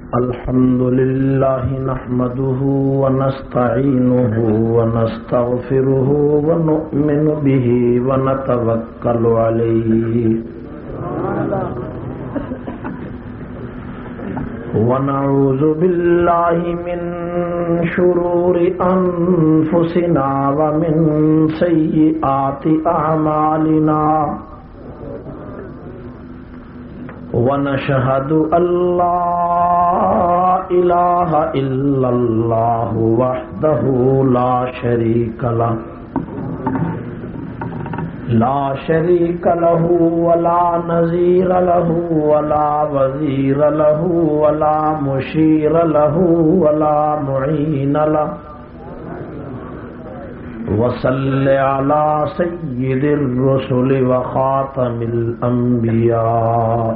الحمد لله نحمده ونستعينه ونستغفره ونؤمن به ونتوكل عليه ونعوذ بالله من شرور أنفسنا ومن سيئات أعمالنا ونشهد أن لا إله إلا الله وحده لا شريك له ولا نظير له ولا وزير له ولا مشير له ولا معين له وصل على سيد الرسل وخاتم الأنبياء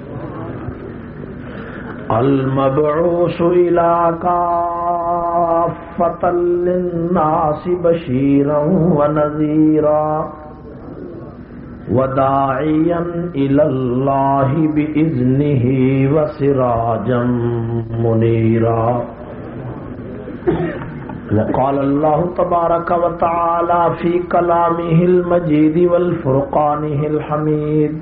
المبعوث إلى كافة للناس بشيرا ونذيرا وداعيا إلى الله بإذنه وسراجا منيرا. وقال الله تبارك وتعالى في كلامه المجيد والفرقانه الحميد: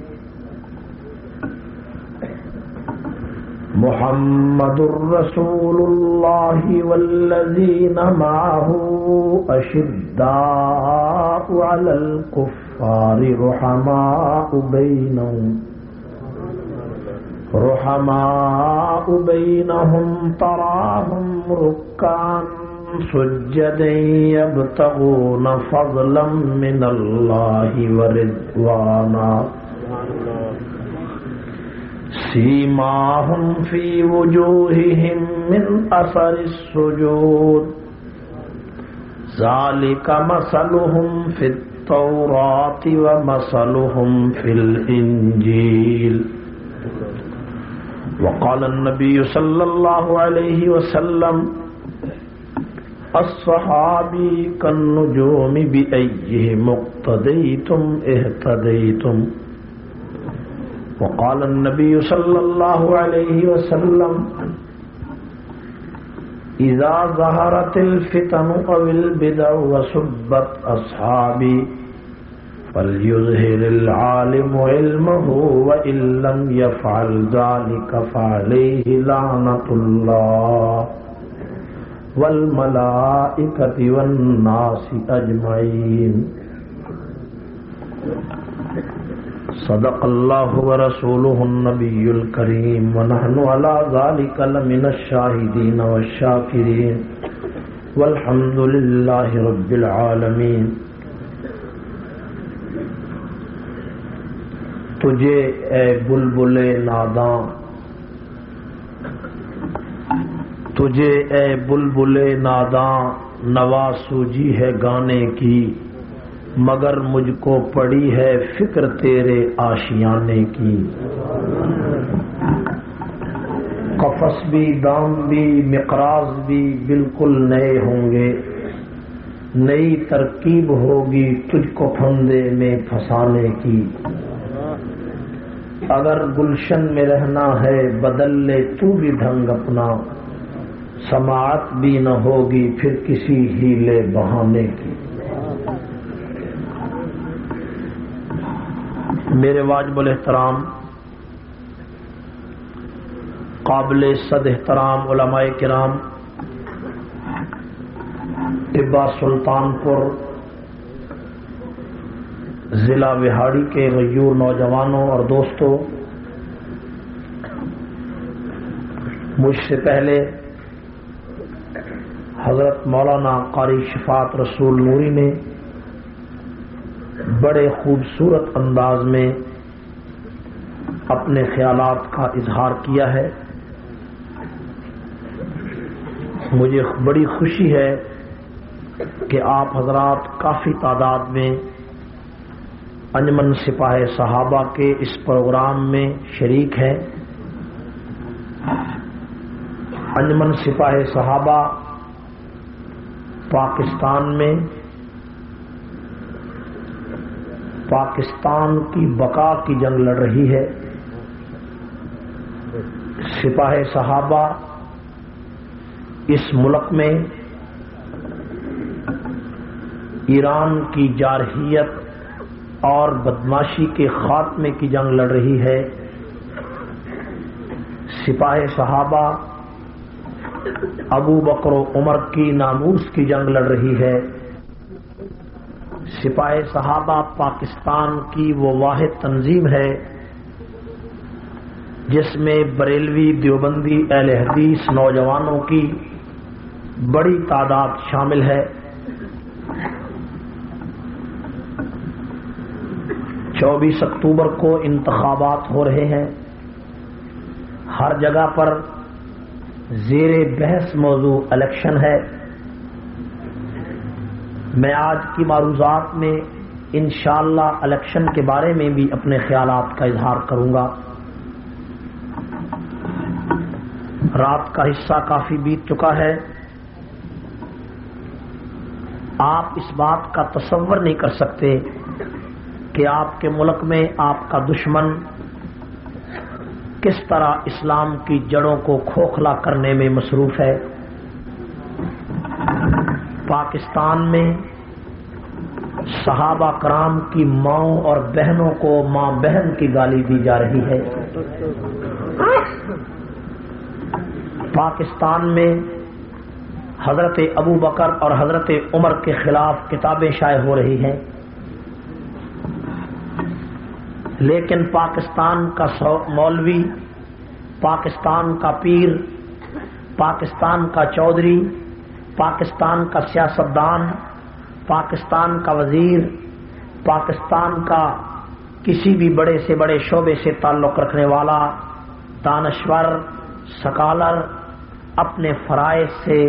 محمد رسول الله والذين معه أشداء على الكفار رحماء بينهم تراهم ركعا سجدا يبتغون فضلا من الله ورضوانا سيماهم في وجوههم من أثر السجود ذلك مثلهم في التوراة ومثلهم في الإنجيل. وقال النبي صلى الله عليه وسلم: الصحابي كالنجوم بأيهم اقتديتم اهتديتم. وقال النبي صلى الله عليه وسلم: إذا ظهرت الفتن أو البدع وسبت أصحابي فليظهر العالم علمه وإن لم يفعل ذلك فعليه لعنة الله والملائكة والناس أجمعين. صدق الله ورسوله النبي الكريم ونحن على ذلك لمن الشاهدين والشاكرين والحمد لله رب العالمين. تجھے اے بلبل ناداں، تجھے اے بلبل ناداں نوا سوجی ہے گانے کی، مگر مجھ کو پڑی ہے فکر تیرے آشیانے کی. قفس بھی دام بھی مقراض بھی بالکل نئے ہوں گے، نئی ترکیب ہوگی تجھ کو پھندے میں پھنسانے کی. اگر گلشن میں رہنا ہے بدل لے تو بھی ڈھنگ اپنا، سماعت بھی نہ ہوگی پھر کسی ہیلے بہانے کی. میرے واجب الاحترام قابل صد احترام علماء کرام، طبا سلطان پور ضلع وہاڑی کے غیور نوجوانوں اور دوستوں، مجھ سے پہلے حضرت مولانا قاری شفاعت رسول نوری نے بڑے خوبصورت انداز میں اپنے خیالات کا اظہار کیا ہے. مجھے بڑی خوشی ہے کہ آپ حضرات کافی تعداد میں انجمن سپاہ صحابہ کے اس پروگرام میں شریک ہیں. انجمن سپاہ صحابہ پاکستان میں پاکستان کی بقا کی جنگ لڑ رہی ہے. سپاہ صحابہ اس ملک میں ایران کی جارحیت اور بدماشی کے خاتمے کی جنگ لڑ رہی ہے. سپاہ صحابہ ابو بکر و عمر کی ناموس کی جنگ لڑ رہی ہے. سپاہ صحابہ پاکستان کی وہ واحد تنظیم ہے جس میں بریلوی دیوبندی اہل حدیث نوجوانوں کی بڑی تعداد شامل ہے. 24 اکتوبر کو انتخابات ہو رہے ہیں. ہر جگہ پر زیر بحث موضوع الیکشن ہے. میں آج کی معروضات میں انشاءاللہ الیکشن کے بارے میں بھی اپنے خیالات کا اظہار کروں گا. رات کا حصہ کافی بیت چکا ہے. آپ اس بات کا تصور نہیں کر سکتے کہ آپ کے ملک میں آپ کا دشمن کس طرح اسلام کی جڑوں کو کھوکھلا کرنے میں مصروف ہے. پاکستان میں صحابہ کرام کی ماؤں اور بہنوں کو ماں بہن کی گالی دی جا رہی ہے. پاکستان میں حضرت ابو بکر اور حضرت عمر کے خلاف کتابیں شائع ہو رہی ہیں. لیکن پاکستان کا مولوی، پاکستان کا پیر، پاکستان کا چودھری، پاکستان کا سیاستدان، پاکستان کا وزیر، پاکستان کا کسی بھی بڑے سے بڑے شعبے سے تعلق رکھنے والا دانشور سکالر اپنے فرائض سے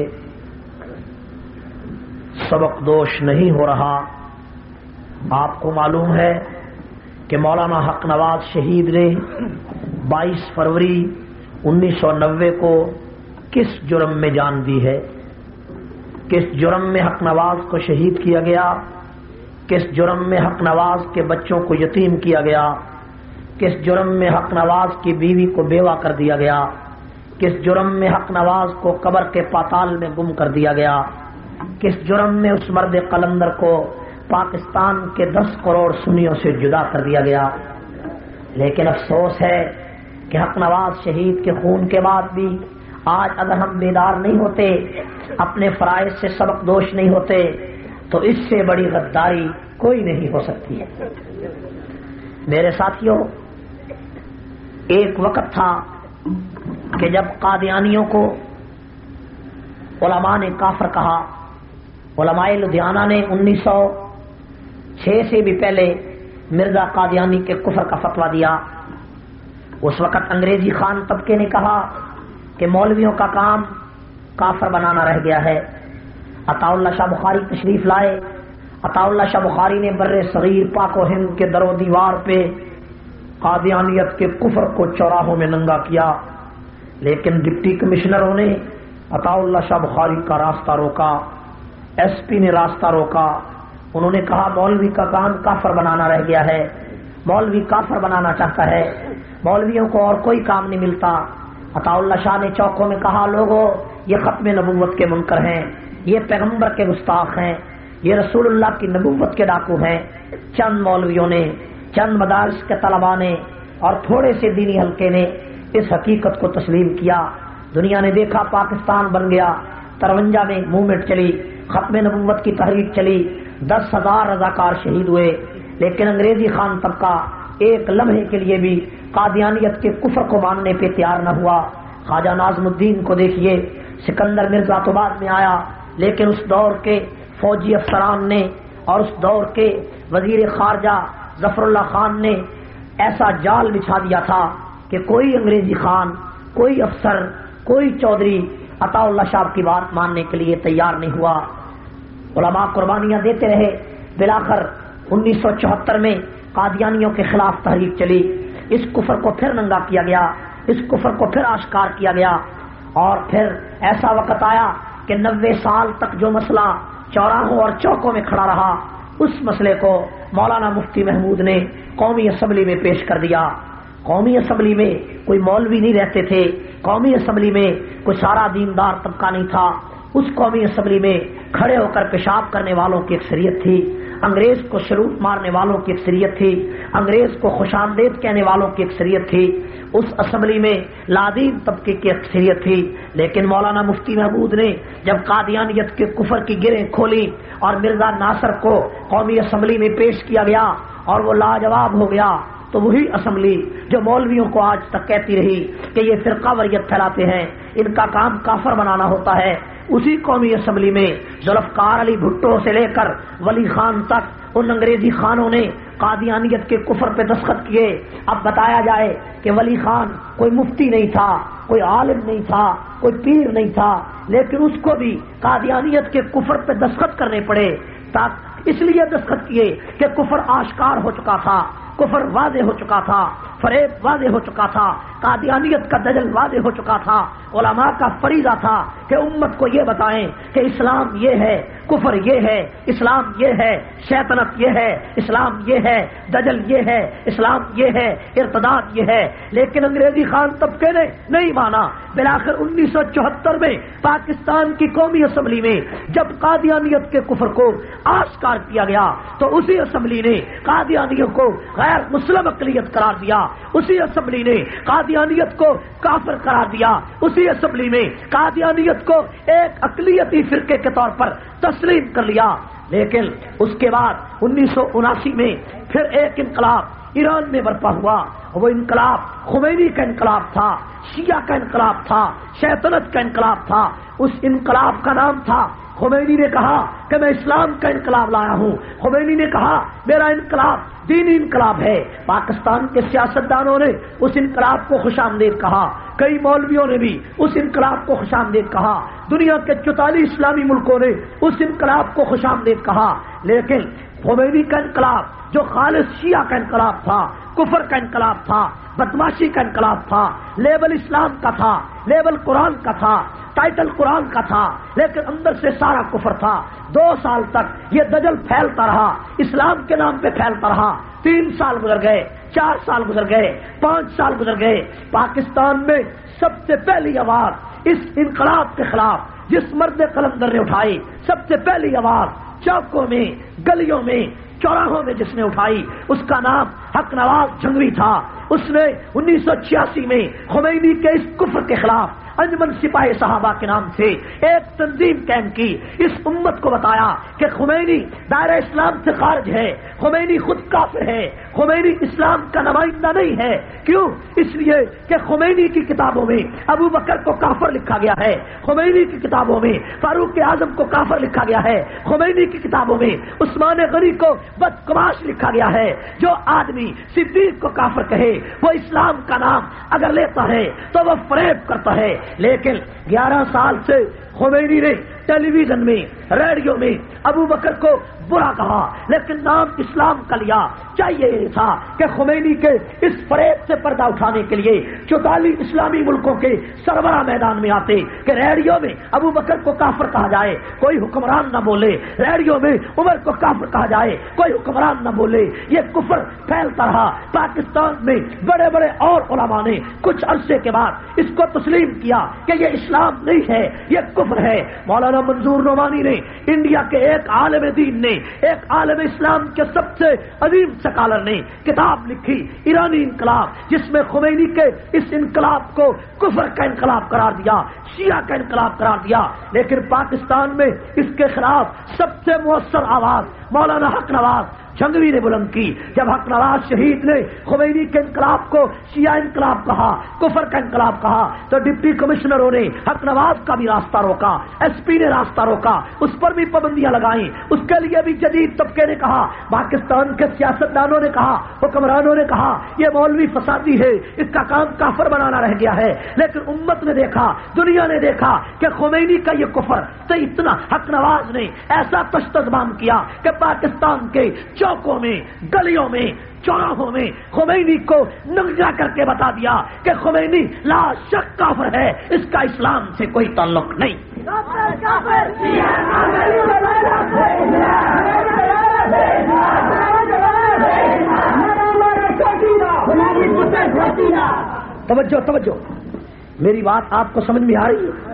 سبق دوش نہیں ہو رہا. آپ کو معلوم ہے کہ مولانا حق نواز شہید نے 22 فروری 1990 کو کس جرم میں جان دی ہے؟ کس جرم میں حق نواز کو شہید کیا گیا؟ کس جرم میں حق نواز کے بچوں کو یتیم کیا گیا؟ کس جرم میں حق نواز کی بیوی کو بیوہ کر دیا گیا؟ کس جرم میں حق نواز کو قبر کے پاتال میں گم کر دیا گیا؟ کس جرم میں اس مرد قلندر کو پاکستان کے 10 کروڑ سنیوں سے جدا کر دیا گیا؟ لیکن افسوس ہے کہ حق نواز شہید کے خون کے بعد بھی آج اگر ہم بیدار نہیں ہوتے، اپنے فرائض سے سبق دوش نہیں ہوتے، تو اس سے بڑی غداری کوئی نہیں ہو سکتی ہے. میرے ساتھیوں، ایک وقت تھا کہ جب قادیانیوں کو علماء نے کافر کہا. علماء لدھیانہ نے 1906 سے بھی پہلے مرزا قادیانی کے کفر کا فتویٰ دیا. اس وقت انگریزی خان طبقے نے کہا کہ مولویوں کا کام کافر بنانا رہ گیا ہے. عطا اللہ شاہ بخاری تشریف لائے. عطا اللہ شاہ بخاری نے بر صغیر پاک و ہند کے در و دیوار پہ قادیانیت کے کفر کو چوراہوں میں ننگا کیا. لیکن ڈپٹی کمشنروں نے عطا اللہ شاہ بخاری کا راستہ روکا، ایس پی نے راستہ روکا. انہوں نے کہا مولوی کا کام کافر بنانا رہ گیا ہے، مولوی کافر بنانا چاہتا ہے، مولویوں کو اور کوئی کام نہیں ملتا. عطا اللہ شاہ نے چوکوں میں کہا لوگوں یہ ختم نبوت کے منکر ہیں، یہ پیغمبر کے گستاخ ہیں، یہ رسول اللہ کی نبوت کے ڈاکو ہیں. چند مولویوں نے، چند مدارس کے طلباء نے اور تھوڑے سے دینی حلقے نے اس حقیقت کو تسلیم کیا. دنیا نے دیکھا پاکستان بن گیا. 53 میں موومنٹ چلی، ختم نبوت کی تحریک چلی، 10,000 رضاکار شہید ہوئے. لیکن انگریزی خان طبقہ ایک لمحے کے لیے بھی قادیانیت کے کفر کو ماننے پہ تیار نہ ہوا. خواجہ ناظم الدین کو دیکھیے، سکندر مرزا تو بعد میں آیا، لیکن اس دور کے فوجی افسران نے اور اس دور کے وزیر خارجہ ظفر اللہ خان نے ایسا جال بچھا دیا تھا کہ کوئی انگریزی خان، کوئی افسر، کوئی چودھری عطا اللہ شاہ کی بات ماننے کے لیے تیار نہیں ہوا. علماء قربانیاں دیتے رہے. بلاخر 1974 میں قادیانیوں کے خلاف تحریک چلی. اس کفر کو پھر ننگا کیا گیا، اس کفر کو پھر آشکار کیا گیا. اور پھر ایسا وقت آیا کہ 90 سال تک جو مسئلہ چوراہوں اور چوکوں میں کھڑا رہا، اس مسئلے کو مولانا مفتی محمود نے قومی اسمبلی میں پیش کر دیا. قومی اسمبلی میں کوئی مولوی نہیں رہتے تھے، قومی اسمبلی میں کوئی سارا دیندار طبقہ نہیں تھا، اس قومی اسمبلی میں کھڑے ہو کر پیشاب کرنے والوں کی اکثریت تھی، انگریز کو شروط مارنے والوں کی اکثریت تھی، انگریز کو خوش آمدید کہنے والوں کی اکثریت تھی، اس اسمبلی میں لادین طبقے کی اکثریت تھی۔ لیکن مولانا مفتی محمود نے جب قادیانیت کے کفر کی گرہیں کھولی اور مرزا ناصر کو قومی اسمبلی میں پیش کیا گیا اور وہ لاجواب ہو گیا، تو وہی اسمبلی جو مولویوں کو آج تک کہتی رہی کہ یہ فرقہ واریت پھیلاتے ہیں، ان کا کام کافر بنانا ہوتا ہے، اسی قومی اسمبلی میں ذوالفقار علی بھٹو سے لے کر ولی خان تک ان انگریزی خانوں نے قادیانیت کے کفر پہ دستخط کیے۔ اب بتایا جائے کہ ولی خان کوئی مفتی نہیں تھا، کوئی عالم نہیں تھا، کوئی پیر نہیں تھا، لیکن اس کو بھی قادیانیت کے کفر پہ دستخط کرنے پڑے، اس لیے دستخط کیے کہ کفر آشکار ہو چکا تھا، کفر واضح ہو چکا تھا، فریب واضح ہو چکا تھا، قادیانیت کا دجل واضح ہو چکا تھا۔ علماء کا فریضہ تھا کہ امت کو یہ بتائیں کہ اسلام یہ ہے، کفر یہ ہے، اسلام یہ ہے، شیطنت یہ ہے، اسلام یہ ہے، دجل یہ ہے، اسلام یہ ہے، ارتداد یہ ہے۔ لیکن انگریزی خان طبقے نے نہیں مانا۔ بالآخر 1974 میں پاکستان کی قومی اسمبلی میں جب قادیانیت کے کفر کو آشکار کیا گیا تو اسی اسمبلی نے قادیانیوں کو غیر مسلم اقلیت قرار دیا، اسی اسمبلی نے قادیانیت کو کافر قرار دیا، اسی اسمبلی میں قادیانیت کو ایک اقلیتی فرقے کے طور پر تسلیم کر لیا۔ لیکن اس کے بعد 1979 میں پھر ایک انقلاب ایران میں برپا ہوا، وہ انقلاب خمینی کا انقلاب تھا، شیعہ کا انقلاب تھا، شیطنت کا انقلاب تھا۔ اس انقلاب کا نام تھا، خمینی نے کہا کہ میں اسلام کا انقلاب لایا ہوں، خمینی نے کہا میرا انقلاب دینی انقلاب ہے۔ پاکستان کے سیاستدانوں نے اس انقلاب کو خوش آمدید کہا، کئی مولویوں نے بھی اس انقلاب کو خوش آمدید کہا، دنیا کے 44 اسلامی ملکوں نے اس انقلاب کو خوش آمدید کہا۔ لیکن خمینی کا انقلاب جو خالص شیعہ کا انقلاب تھا، کفر کا انقلاب تھا، بدماشی کا انقلاب تھا، لیبل اسلام کا تھا، لیبل قرآن کا تھا، ٹائٹل قرآن کا تھا، لیکن اندر سے سارا کفر تھا۔ 2 سال تک یہ دجل پھیلتا رہا، اسلام کے نام پہ پھیلتا رہا۔ 3 سال گزر گئے، 4 سال گزر گئے، 5 سال گزر گئے۔ پاکستان میں سب سے پہلی آواز اس انقلاب کے خلاف جس مرد قلندر نے اٹھائی، سب سے پہلی آواز چوکوں میں، گلیوں میں، چوراہوں میں جس نے اٹھائی، اس کا نام حق نواز جھنگوی تھا۔ اس نے 1986 میں خمینی کے اس کفر کے خلاف انجمن سپاہی صحابہ کے نام سے ایک تنظیم قائم کی، اس امت کو بتایا کہ خمینی دائرہ اسلام سے خارج ہے، خمینی خود کافر ہے، خمینی اسلام کا نمائندہ نہیں ہے۔ کیوں؟ اس لیے کہ خمینی کی کتابوں میں ابو بکر کو کافر لکھا گیا ہے، خمینی کی کتابوں میں فاروق اعظم کو کافر لکھا گیا ہے، خمینی کی کتابوں میں عثمان غنی کو بدقماش لکھا گیا ہے۔ جو آدمی صدیق کو کافر کہے وہ اسلام کا نام اگر لیتا ہے تو وہ فریب کرتا ہے۔ لیکن 11 سال سے خمینی نے ٹیلی ویژن میں، ریڈیو میں ابو بکر کو برا کہا، لیکن نام اسلام کا لیا۔ چاہیے یہ تھا کہ خمینی کے اس فریب سے پردہ اٹھانے کے لیے 44 اسلامی ملکوں کے سربراہ میدان میں آتے کہ ریڈیو میں ابو بکر کو کافر کہا جائے، کوئی حکمران نہ بولے، ریڈیو میں عمر کو کافر کہا جائے، کوئی حکمران نہ بولے۔ یہ کفر پھیلتا رہا۔ پاکستان میں بڑے بڑے اور علماء نے کچھ عرصے کے بعد اس کو تسلیم کیا کہ یہ اسلام نہیں ہے، یہ کفر ہے۔ مولانا منظور نعمانی نے، انڈیا کے ایک عالم دین نے، ایک عالم اسلام کے سب سے عظیم سکالر نے کتاب لکھی ایرانی انقلاب، جس میں خمینی کے اس انقلاب کو کفر کا انقلاب قرار دیا، شیعہ کا انقلاب قرار دیا۔ لیکن پاکستان میں اس کے خلاف سب سے مؤثر آواز مولانا حق نواز جھنگوی نے بلند کی۔ جب حق نواز شہید نے خمینی کے انقلاب کو شیعہ انقلاب کہا، کفر کا انقلاب کہا، تو ڈپٹی کمشنروں نے حق نواز کا بھی راستہ روکا، ایس پی نے راستہ روکا، اس پر بھی پابندیاں لگائیں۔ اس کے لیے بھی جدید طبقے نے کہا، پاکستان کے سیاستدانوں نے کہا، حکمرانوں نے کہا یہ مولوی فسادی ہے، اس کا کام کافر بنانا رہ گیا ہے۔ لیکن امت نے دیکھا، دنیا نے دیکھا کہ خمینی کا یہ کفر تو اتنا حق نواز نے ایسا تشدد کیا کہ پاکستان کے چوکوں میں، گلیوں میں، چوراہوں میں خمینی کو ننگا کر کے بتا دیا کہ خمینی لا شک کافر ہے، اس کا اسلام سے کوئی تعلق نہیں۔ توجہ توجہ، میری بات آپ کو سمجھ میں آ رہی ہے؟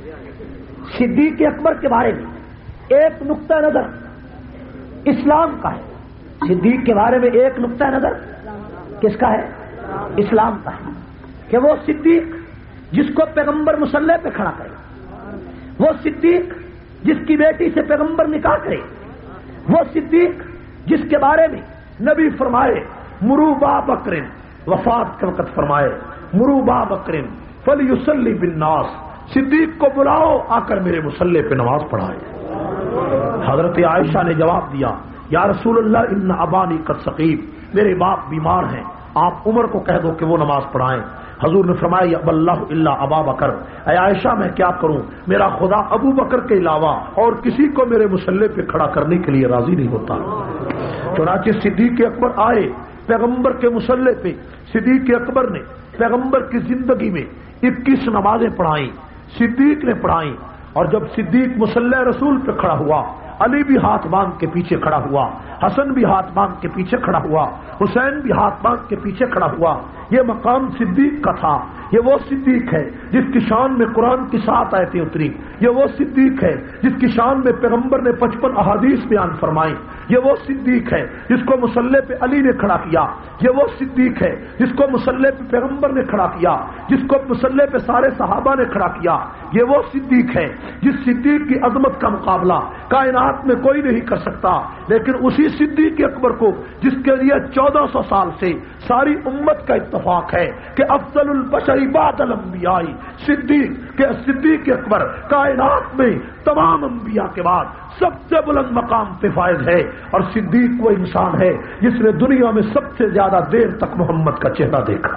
صدیق اکبر کے بارے میں ایک نقطہ نظر اسلام کا ہے، صدیق کے بارے میں ایک نقطہ نظر کس کا ہے؟ اسلام کا ہے، کہ وہ صدیق جس کو پیغمبر مصلی پہ کھڑا کرے، وہ صدیق جس کی بیٹی سے پیغمبر نکاح کرے، وہ صدیق جس کے بارے میں نبی فرمائے مرو با بکر، وفات کے وقت فرمائے مرو با بکر فلیصلی بالناس، صدیق کو بلاؤ آ کر میرے مصلی پہ نماز پڑھائے۔ حضرت عائشہ نے جواب دیا یا رسول اللہ ان ابانی قد سقیم، میرے باپ بیمار ہیں، آپ عمر کو کہہ دو کہ وہ نماز پڑھائیں۔ حضور نے فرمایا یا اللہ الا ابا بکر، اے عائشہ میں کیا کروں، میرا خدا ابو بکر کے علاوہ اور کسی کو میرے مصلی پہ کھڑا کرنے کے لیے راضی نہیں ہوتا۔ چنانچہ صدیق اکبر آئے پیغمبر کے مصلی پہ، صدیق اکبر نے پیغمبر کی زندگی میں 21 نمازیں پڑھائیں، صدیق نے پڑھائیں، اور جب صدیق مصلی رسول پہ کھڑا ہوا، علی بھی ہاتھ باندھ کے پیچھے کھڑا ہوا، حسن بھی ہاتھ باندھ کے پیچھے کھڑا ہوا، حسین بھی ہاتھ باندھ کے پیچھے کھڑا ہوا۔ یہ مقام صدیق کا تھا، یہ وہ صدیق ہے جس کی شان میں قرآن کی 7 آیتیں اتری، یہ وہ صدیق ہے جس کی شان میں پیغمبر نے 55 احادیث بیان فرمائی، یہ وہ صدیق ہے جس کو مصلی پہ علی نے کھڑا کیا، یہ وہ صدیق ہے جس کو مصلی پہ پیغمبر نے کھڑا کیا، جس کو مصلی پہ سارے صحابہ نے کھڑا کیا، یہ وہ صدیق ہے جس صدیق کی عظمت کا مقابلہ کائنات میں کوئی نہیں کر سکتا۔ لیکن اسی صدیق اکبر کو جس کے لیے 1400 سال سے ساری امت کا اتفاق ہے کہ افضل البشر بعد الانبیاء صدیق، کہ صدیق اکبر کائنات میں تمام انبیاء کے بعد سب سے بلند مقام پہ فائز ہے، اور صدیق وہ انسان ہے جس نے دنیا میں سب سے زیادہ دیر تک محمد کا چہرہ دیکھا۔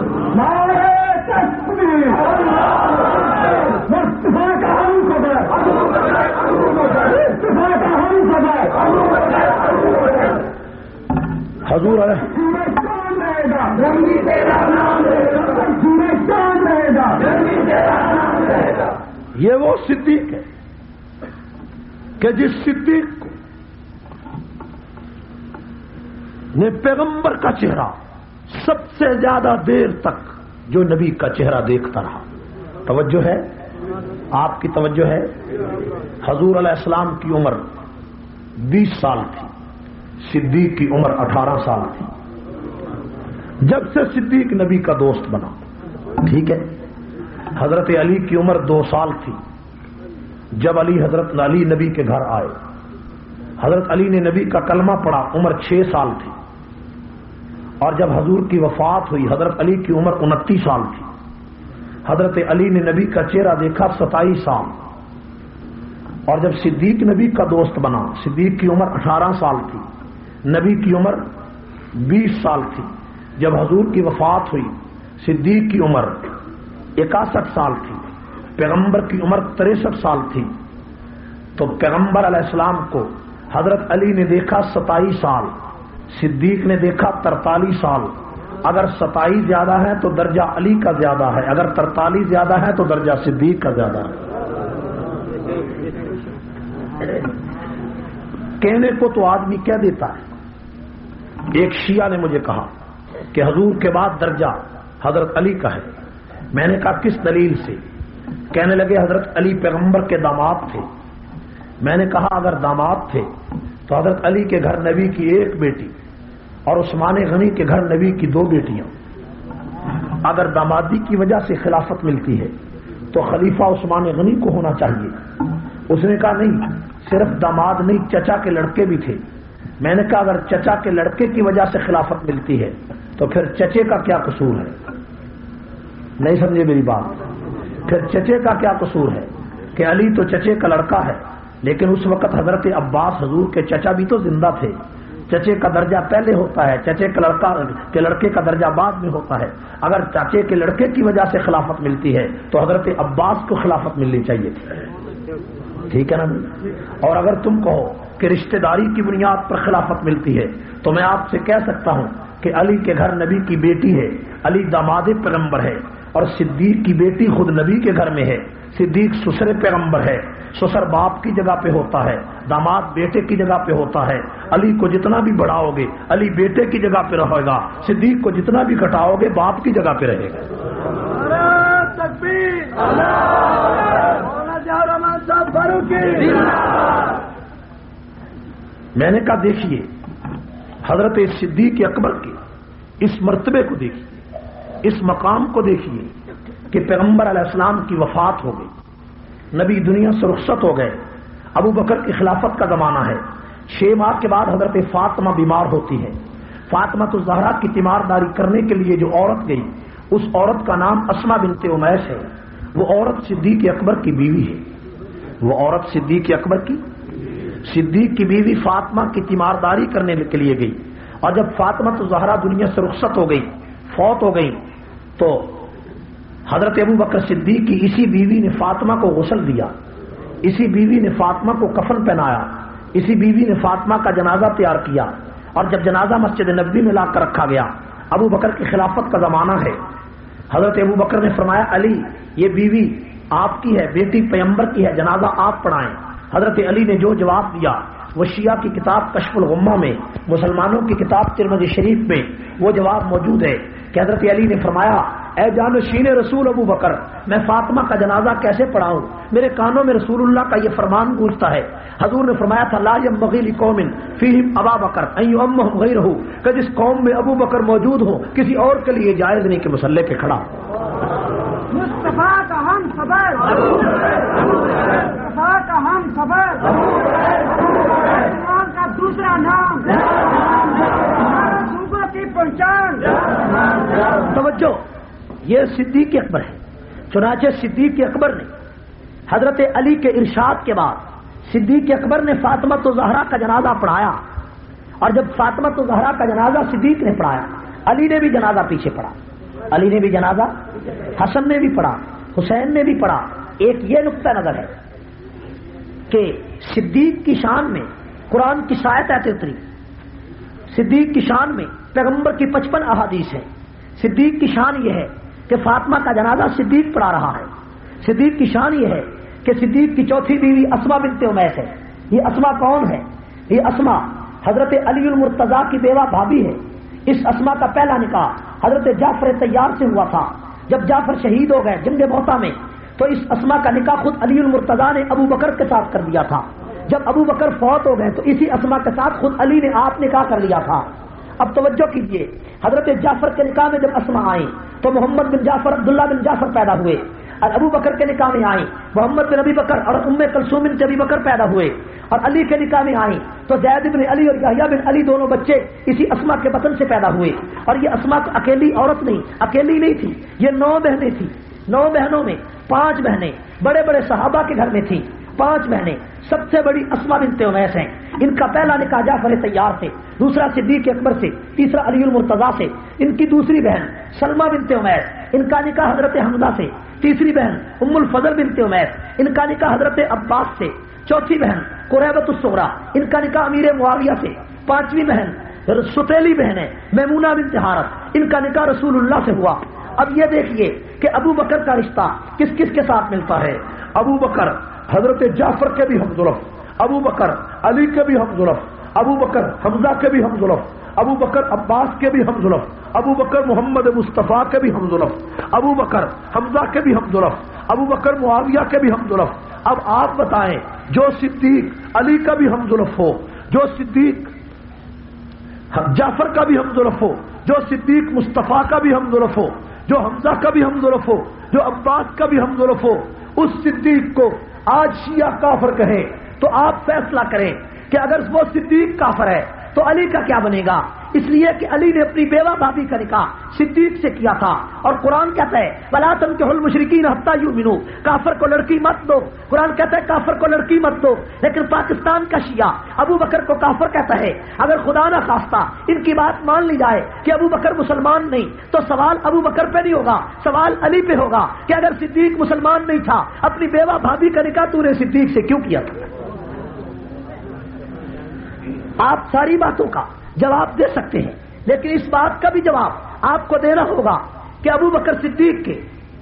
حضور یہ وہ صدیق ہے کہ جس صدیق کو نے پیغمبر کا چہرہ سب سے زیادہ دیر تک جو نبی کا چہرہ دیکھتا رہا۔ توجہ ہے؟ آپ کی توجہ ہے؟ حضور علیہ السلام کی عمر 20 سال تھی، صدیق کی عمر 18 سال تھی جب سے صدیق نبی کا دوست بنا، ٹھیک ہے۔ حضرت علی کی عمر 2 سال تھی جب حضرت علی نبی کے گھر آئے، حضرت علی نے نبی کا کلمہ پڑھا، عمر 6 سال تھی، اور جب حضور کی وفات ہوئی حضرت علی کی عمر 29 سال تھی، حضرت علی نے نبی کا چہرہ دیکھا 27 سال، اور جب صدیق نبی کا دوست بنا صدیق کی عمر 18 سال تھی، نبی کی عمر 20 سال تھی، جب حضور کی وفات ہوئی صدیق کی عمر 61 سال تھی، پیغمبر کی عمر 63 سال تھی، تو پیغمبر علیہ السلام کو حضرت علی نے دیکھا 27 سال، صدیق نے دیکھا 43 سال۔ اگر 27 زیادہ ہے تو درجہ علی کا زیادہ ہے، اگر 43 زیادہ ہے تو درجہ صدیق کا زیادہ ہے۔ کہنے کو تو آدمی کہہ دیتا ہے۔ ایک شیعہ نے مجھے کہا کہ حضور کے بعد درجہ حضرت علی کا ہے۔ میں نے کہا کس دلیل سے؟ کہنے لگے حضرت علی پیغمبر کے داماد تھے۔ میں نے کہا اگر داماد تھے تو حضرت علی کے گھر نبی کی 1 بیٹی اور عثمان غنی کے گھر نبی کی 2 بیٹیاں۔ اگر دامادی کی وجہ سے خلافت ملتی ہے تو خلیفہ عثمان غنی کو ہونا چاہیے۔ اس نے کہا نہیں، صرف داماد نہیں، چچا کے لڑکے بھی تھے۔ میں نے کہا اگر چچا کے لڑکے کی وجہ سے خلافت ملتی ہے تو پھر چچے کا کیا قصور ہے؟ نہیں سمجھے میری بات؟ پھر چچے کا کیا قصور ہے کہ علی تو چچے کا لڑکا ہے، لیکن اس وقت حضرت عباس حضور کے چچا بھی تو زندہ تھے۔ چچے کا درجہ پہلے ہوتا ہے، چچے کے لڑکے کا درجہ بعد میں ہوتا ہے۔ اگر چچے کے لڑکے کی وجہ سے خلافت ملتی ہے تو حضرت عباس کو خلافت ملنی چاہیے تھی، ٹھیک ہے نا؟ اور اگر تم کہو کہ رشتہ داری کی بنیاد پر خلافت ملتی ہے تو میں آپ سے کہہ سکتا ہوں کہ علی کے گھر نبی کی بیٹی ہے، علی داماد پیغمبر ہے، اور صدیق کی بیٹی خود نبی کے گھر میں ہے. صدیق سسر پیغمبر ہے. سسر باپ کی جگہ پہ ہوتا ہے, داماد بیٹے کی جگہ پہ ہوتا ہے. علی کو جتنا بھی بڑھاؤ گے علی بیٹے کی جگہ پہ رہے گا, صدیق کو جتنا بھی گھٹاؤ گے باپ کی جگہ پہ رہے گا. میں نے کہا دیکھیے حضرت صدیق اکبر کے اس مرتبے کو دیکھیے, اس مقام کو دیکھیے کہ پیغمبر علیہ السلام کی وفات ہو گئی, نبی دنیا سے رخصت ہو گئے, ابو بکر کی خلافت کا زمانہ ہے. 6 ماہ کے بعد حضرت فاطمہ بیمار ہوتی ہے. فاطمہ الزہرا کی تیمارداری کرنے کے لیے جو عورت گئی اس عورت کا نام اسما بنت امیس ہے. وہ عورت صدیق اکبر کی بیوی ہے. وہ عورت صدیق اکبر کی صدیق کی بیوی فاطمہ کی تیمارداری کرنے کے لیے گئی, اور جب فاطمہ الزہرا دنیا سے رخصت ہو گئی, فوت ہو گئی, تو حضرت ابو بکر صدیق کی اسی بیوی نے فاطمہ کو غسل دیا, اسی بیوی نے فاطمہ کو کفن پہنایا, اسی بیوی نے فاطمہ کا جنازہ تیار کیا, اور جب جنازہ مسجد نبوی میں لا کر رکھا گیا, ابو بکر کی خلافت کا زمانہ ہے, حضرت ابو بکر نے فرمایا علی یہ بیوی آپ کی ہے, بیٹی پیغمبر کی ہے, جنازہ آپ پڑھائیں. حضرت علی نے جو جواب دیا وہ شیعہ کی کتاب کشف الغمہ میں, مسلمانوں کی کتاب ترمذی شریف میں وہ جواب موجود ہے کہ حضرت علی نے فرمایا اے جانشین رسول ابو بکر, میں فاطمہ کا جنازہ کیسے پڑھاؤں, میرے کانوں میں رسول اللہ کا یہ فرمان گونجتا ہے. حضور نے فرمایا تھا لا ينبغي لقوم فيهم ابا بکر ان يؤمهم غيره, کہ جس قوم میں ابو بکر موجود ہو کسی اور کے لیے جائز نہیں کہ مصلی پہ کھڑا. مصطفیٰ کا ہم خبر, مصطفیٰ کا ہم خبر, ایمان کا دوسرا نام, صوبہ کی پہچان. توجہ, یہ صدیق اکبر ہے. چنانچہ صدیق اکبر نے حضرت علی کے ارشاد کے بعد صدیق اکبر نے فاطمہ الزہرا کا جنازہ پڑھایا, اور جب فاطمہ الزہرا کا جنازہ صدیق نے پڑھایا, علی نے بھی جنازہ پیچھے پڑھا, علی نے بھی جنازہ, حسن نے بھی پڑھا, حسین نے بھی پڑھا. ایک یہ نقطہ نظر ہے کہ صدیق کی شان میں قرآن کی آیت اتری, صدیق کی شان میں پیغمبر کی 55 احادیث ہے. صدیق کی شان یہ ہے کہ فاطمہ کا جنازہ صدیق پڑھا رہا ہے. صدیق کی شان یہ ہے کہ صدیق کی چوتھی بیوی اسما بنت امیس ہے. یہ اسما کون ہے؟ یہ اسما حضرت علی المرتضیٰ کی بیوہ بھابھی ہے. اس اسما کا پہلا نکاح حضرت جعفر طیار سے ہوا تھا. جب جعفر شہید ہو گئے جنگ موتا میں, تو اس اسما کا نکاح خود علی المرتضیٰ نے ابو بکر کے ساتھ کر دیا تھا. جب ابو بکر فوت ہو گئے تو اسی اسما کے ساتھ خود علی نے آپ نکاح کر لیا تھا. اب توجہ کیجئے, حضرت جعفر کے نکاح میں جب اسما آئیں تو محمد بن جعفر, عبداللہ بن جعفر پیدا ہوئے, اور ابو بکر کے نکاح میں آئیں محمد بن ابی بکر اور ام کلثوم بنت ابی بکر پیدا ہوئے, اور علی کے نکاح میں آئیں تو زید بن علی اور یحییٰ بن علی دونوں بچے اسی اسما کے بطن سے پیدا ہوئے. اور یہ اسما اکیلی عورت نہیں, اکیلی نہیں تھی, یہ 9 بہنیں تھیں. 9 بہنوں میں 5 بہنیں بڑے بڑے صحابہ کے گھر میں تھیں. 5 بہنیں, سب سے بڑی اسما بنت امیس ہیں. ان کا پہلا نکاح جعفر طیار سے, دوسرا صدیق اکبر سے, تیسرا علی المرتضیٰ سے. ان کی دوسری بہن سلمہ بنت امیس, ان کا نکاح حضرت حمزہ سے. تیسری بہن ام الفضل بنت امیس, ان کا نکاح حضرت عباس سے. چوتھی بہن قریبۃ الصغریٰ, ان کا نکاح امیر معاویہ سے. 5ویں بہن ستیلی بہن ہے میمونہ بنت حارث, ان کا نکاح رسول اللہ سے ہوا. اب یہ دیکھیے کہ ابو بکر کا رشتہ کس کس کے ساتھ ملتا ہے. ابو بکر حضرت جعفر کے بھی ہمزلف, ابو بکر علی کے بھی ہمزلف, ابو بکر حمزہ کے بھی ہمزلف, ابو بکر عباس کے بھی ہمزلف, ابو بکر محمد مصطفیٰ کے بھی ہمزلف, ابو بکر حمزہ کے بھی ہمزلف, ابو بکر معاویہ کے بھی ہمزلف. اب آپ بتائیں, جو صدیق علی کا بھی ہمزلف ہو, جو صدیق جعفر کا بھی ہمزلف ہو, جو صدیق مصطفیٰ کا بھی ہمزلف ہو, جو حمزہ کا بھی ہمزلف ہو, جو عباس کا بھی ہمزلف ہو, اس صدیق کو آج شیعہ کافر کہیں تو آپ فیصلہ کریں کہ اگر وہ صدیق کافر ہے تو علی کا کیا بنے گا. اس لیے کہ علی نے اپنی بیوہ بھابھی کا نکاح صدیق سے کیا تھا, اور قرآن کہتا ہے وَلَا تَنكِحُوا الْمُشْرِكِينَ حَتَّىٰ يُؤْمِنُوا, کافر کو لڑکی مت دو. قرآن کہتا ہے کافر کو لڑکی مت دو. لیکن پاکستان کا شیعہ ابو بکر کو کافر کہتا ہے. اگر خدا نہ خواستہ ان کی بات مان لی جائے کہ ابو بکر مسلمان نہیں, تو سوال ابو بکر پہ نہیں ہوگا, سوال علی پہ ہوگا کہ اگر صدیق مسلمان نہیں تھا اپنی بیوہ بھابھی کا نکاح تو نے صدیق سے کیوں کیا تھا. آپ ساری باتوں کا جواب دے سکتے ہیں, لیکن اس بات کا بھی جواب آپ کو دینا ہوگا کہ ابو بکر صدیق کے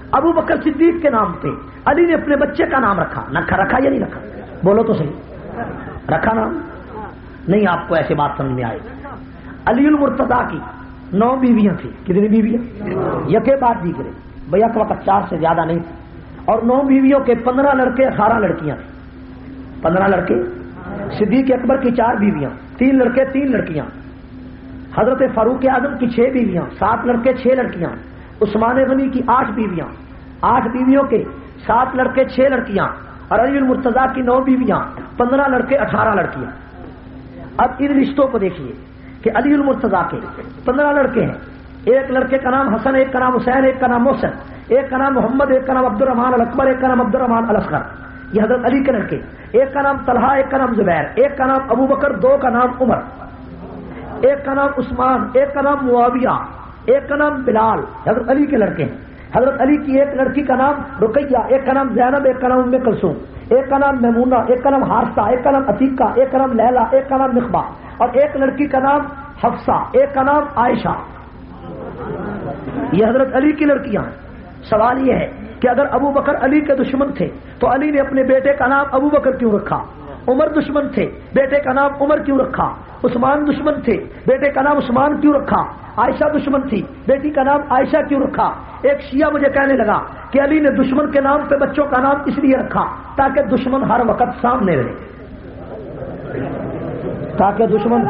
ابو بکر صدیق کے نام پہ علی نے اپنے بچے کا نام رکھا، رکھا یا نہیں رکھا؟ بولو تو صحیح، رکھا نام؟ نہیں، آپ کو ایسے بات سمجھ میں آئے گی۔ علی المرتضیٰ کی 9 بیویاں تھیں۔ کتنی بیویاں؟ یکے بعد دیگرے، بیک وقت 4 سے زیادہ نہیں تھی، اور 9 بیویوں کے 15 لڑکے 18 لڑکیاں تھیں۔ 15 لڑکے، صدیق اکبر کی 4 بیویاں، 3 لڑکے 3 لڑکیاں، حضرت فاروق اعظم کی 6 بیویاں، 7 لڑکے 6 لڑکیاں، عثمان غنی کی 8 بیویاں، 8 بیویوں کے 7 لڑکے 6 لڑکیاں، اور علی المرتضیٰ کی 9 بیویاں، 15 لڑکے 18 لڑکیاں۔ اب ان رشتوں کو دیکھیے کہ علی المرتضیٰ کے 15 لڑکے ہیں، ایک لڑکے کا نام حسن، ایک کا نام حسین، ایک کا نام محسن، ایک کا نام محمد، ایک کا نام عبد الرحمان الاکبر، ایک کا نام عبد الرحمان الاصغر، یہ حضرت علی کے لڑکے۔ ایک کا نام طلحہ، ایک کا نام زبیر، ایک کا نام ابو بکر، 2 کا نام عمر، ایک کا نام عثمان، ایک کا نام معاویہ، ایک کا نام بلال، حضرت علی کے لڑکے ہیں۔ حضرت علی کی ایک لڑکی کا نام رقیہ، ایک کا نام زینب، ایک کا نام ام کلثوم، ایک کا نام میمونہ، ایک کا نام حارثہ، ایک کا نام عتیقہ، ایک کا نام لیلا، ایک کا نام مصباح، اور ایک لڑکی کا نام حفصہ، ایک کا نام عائشہ۔ یہ حضرت علی کی لڑکیاں ہیں۔ سوال یہ ہے کہ اگر ابو بکر علی کے دشمن تھے تو علی نے اپنے بیٹے کا نام ابو بکر کیوں رکھا؟ عمر دشمن تھے، بیٹے کا نام عمر کیوں رکھا؟ عثمان دشمن تھے، بیٹے کا نام عثمان کیوں رکھا؟ عائشہ دشمن تھی، بیٹی کا نام عائشہ کیوں رکھا؟ ایک شیعہ مجھے کہنے لگا کہ علی نے دشمن کے نام پہ بچوں کا نام اس لیے رکھا تاکہ دشمن ہر وقت سامنے رہے، تاکہ دشمن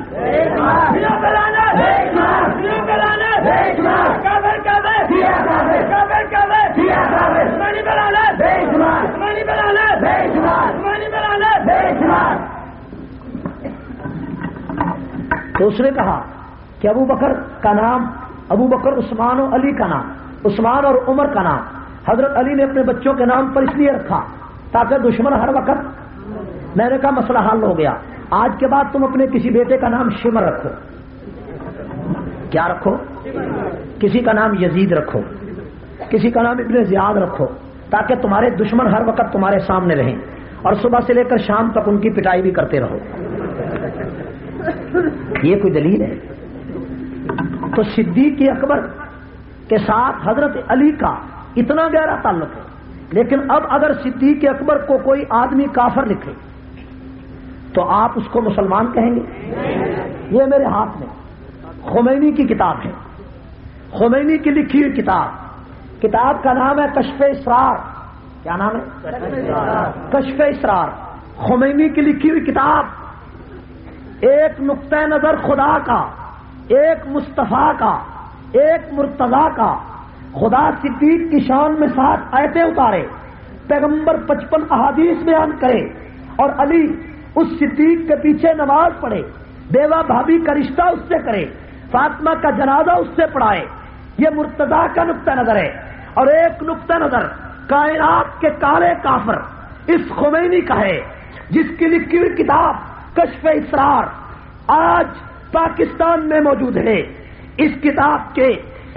دوسرے کہا کہ ابو بکر کا نام، ابو بکر عثمان و علی کا نام، عثمان اور عمر کا نام حضرت علی نے اپنے بچوں کے نام پر اس لیے رکھا تاکہ دشمن ہر وقت۔ میں نے کہا مسئلہ حل ہو گیا، آج کے بعد تم اپنے کسی بیٹے کا نام شمر رکھو۔ کیا رکھو؟ کسی کا نام یزید رکھو، کسی کا نام ابن زیاد رکھو، تاکہ تمہارے دشمن ہر وقت تمہارے سامنے رہیں اور صبح سے لے کر شام تک ان کی پٹائی بھی کرتے رہو۔ یہ کوئی دلیل ہے؟ تو صدیق اکبر کے ساتھ حضرت علی کا اتنا گہرا تعلق ہے، لیکن اب اگر صدیق اکبر کو کوئی آدمی کافر لکھے تو آپ اس کو مسلمان کہیں گے؟ یہ میرے ہاتھ میں خمینی کی کتاب ہے، خمینی کی لکھی ہوئی کتاب کا نام ہے کشف اسرار۔ کیا نام ہے؟ کشف اسرار، خمینی کی لکھی ہوئی کتاب۔ ایک نقطہ نظر خدا کا، ایک مصطفیٰ کا، ایک مرتضیٰ کا، خدا صدیق کی شان میں 7 آیتیں اتارے، پیغمبر 55 احادیث بیان کرے، اور علی اس صدیق کے پیچھے نماز پڑھے، بیوہ بھابھی کا رشتہ اس سے کرے، فاطمہ کا جنازہ اس سے پڑھائے۔ یہ مرتضیٰ کا نقطہ نظر ہے۔ اور ایک نقطہ نظر کائنات کے کالے کافر اس خمینی کا ہے، جس کی لکھی ہوئی کتاب کشف اسرار آج پاکستان میں موجود ہے۔ اس کتاب کے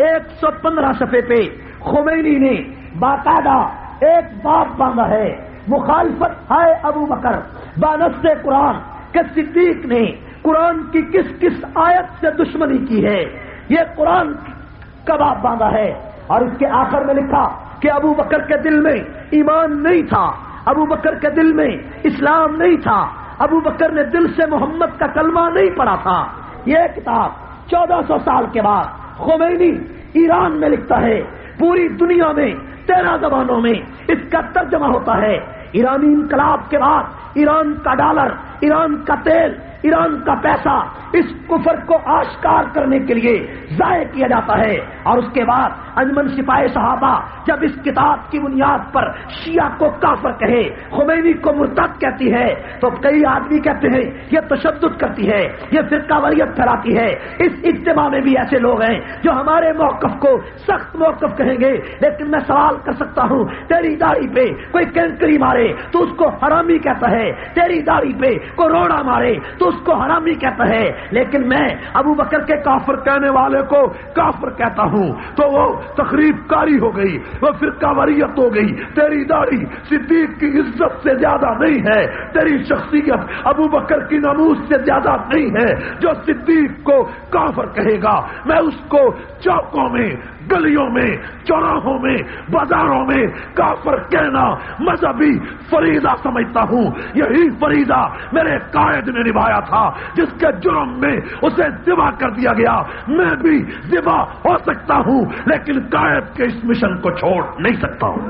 115 صفحے پہ خمینی نے باقاعدہ ایک باب باندھا ہے، مخالفت ہے ابو بکر بانص قرآن کہ صدیق نے قرآن کی کس کس آیت سے دشمنی کی ہے، یہ قرآن کا باب باندھا ہے۔ اور اس کے آخر میں لکھا کہ ابو بکر کے دل میں ایمان نہیں تھا، ابو بکر کے دل میں اسلام نہیں تھا، ابو بکر نے دل سے محمد کا کلمہ نہیں پڑھا تھا۔ یہ کتاب 1400 سال کے بعد خمینی ایران میں لکھتا ہے، پوری دنیا میں 13 زبانوں میں اس کا ترجمہ ہوتا ہے۔ ایرانی انقلاب کے بعد ایران کا ڈالر، ایران کا تیل، ایران کا پیسہ اس کفر کو آشکار کرنے کے لیے ضائع کیا جاتا ہے، اور اس کے بعد انجمن سپاہی صحابہ جب اس کتاب کی بنیاد پر شیعہ کو کافر کہے، خمینی کو مرتد کہتی ہے، تو کئی آدمی کہتے ہیں یہ تشدد کرتی ہے، یہ فرقہ واریت پھیلاتی ہے۔ اس اجتماع میں بھی ایسے لوگ ہیں جو ہمارے موقف کو سخت موقف کہیں گے، لیکن میں سوال کر سکتا ہوں، تیری داڑھی پہ کوئی کینکری مارے تو اس کو حرامی کہتا ہے، تیری داڑھی پہ کوئی روڑا مارے تو اس کو حرامی کہتا ہے، لیکن میں ابو بکر کے کافر کہنے والے کو کافر کہتا ہوں تو وہ تخریب کاری ہو گئی، وہ فرقہ واریت ہو گئی۔ تیری داڑھی صدیق کی عزت سے زیادہ نہیں ہے، تیری شخصیت ابو بکر کی ناموس سے زیادہ نہیں ہے۔ جو صدیق کو کافر کہے گا میں اس کو چوکوں میں گلیوں میں، چوراہوں میں، بازاروں میں کافر کہنا مذہبی فریضہ سمجھتا ہوں. یہی فریضہ میرے قائد نے نبھایا تھا جس کے جرم میں اسے ذبح کر دیا گیا. میں بھی ذبح ہو سکتا ہوں لیکن قائد کے اس مشن کو چھوڑ نہیں سکتا ہوں.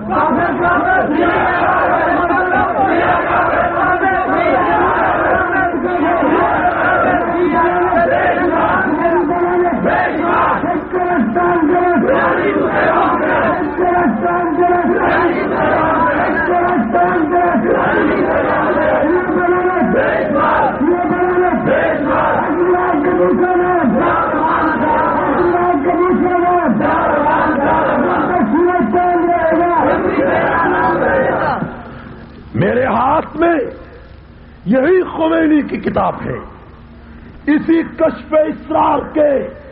میرے ہاتھ میں یہی خمینی کی کتاب ہے. اسی کشف اسرار کے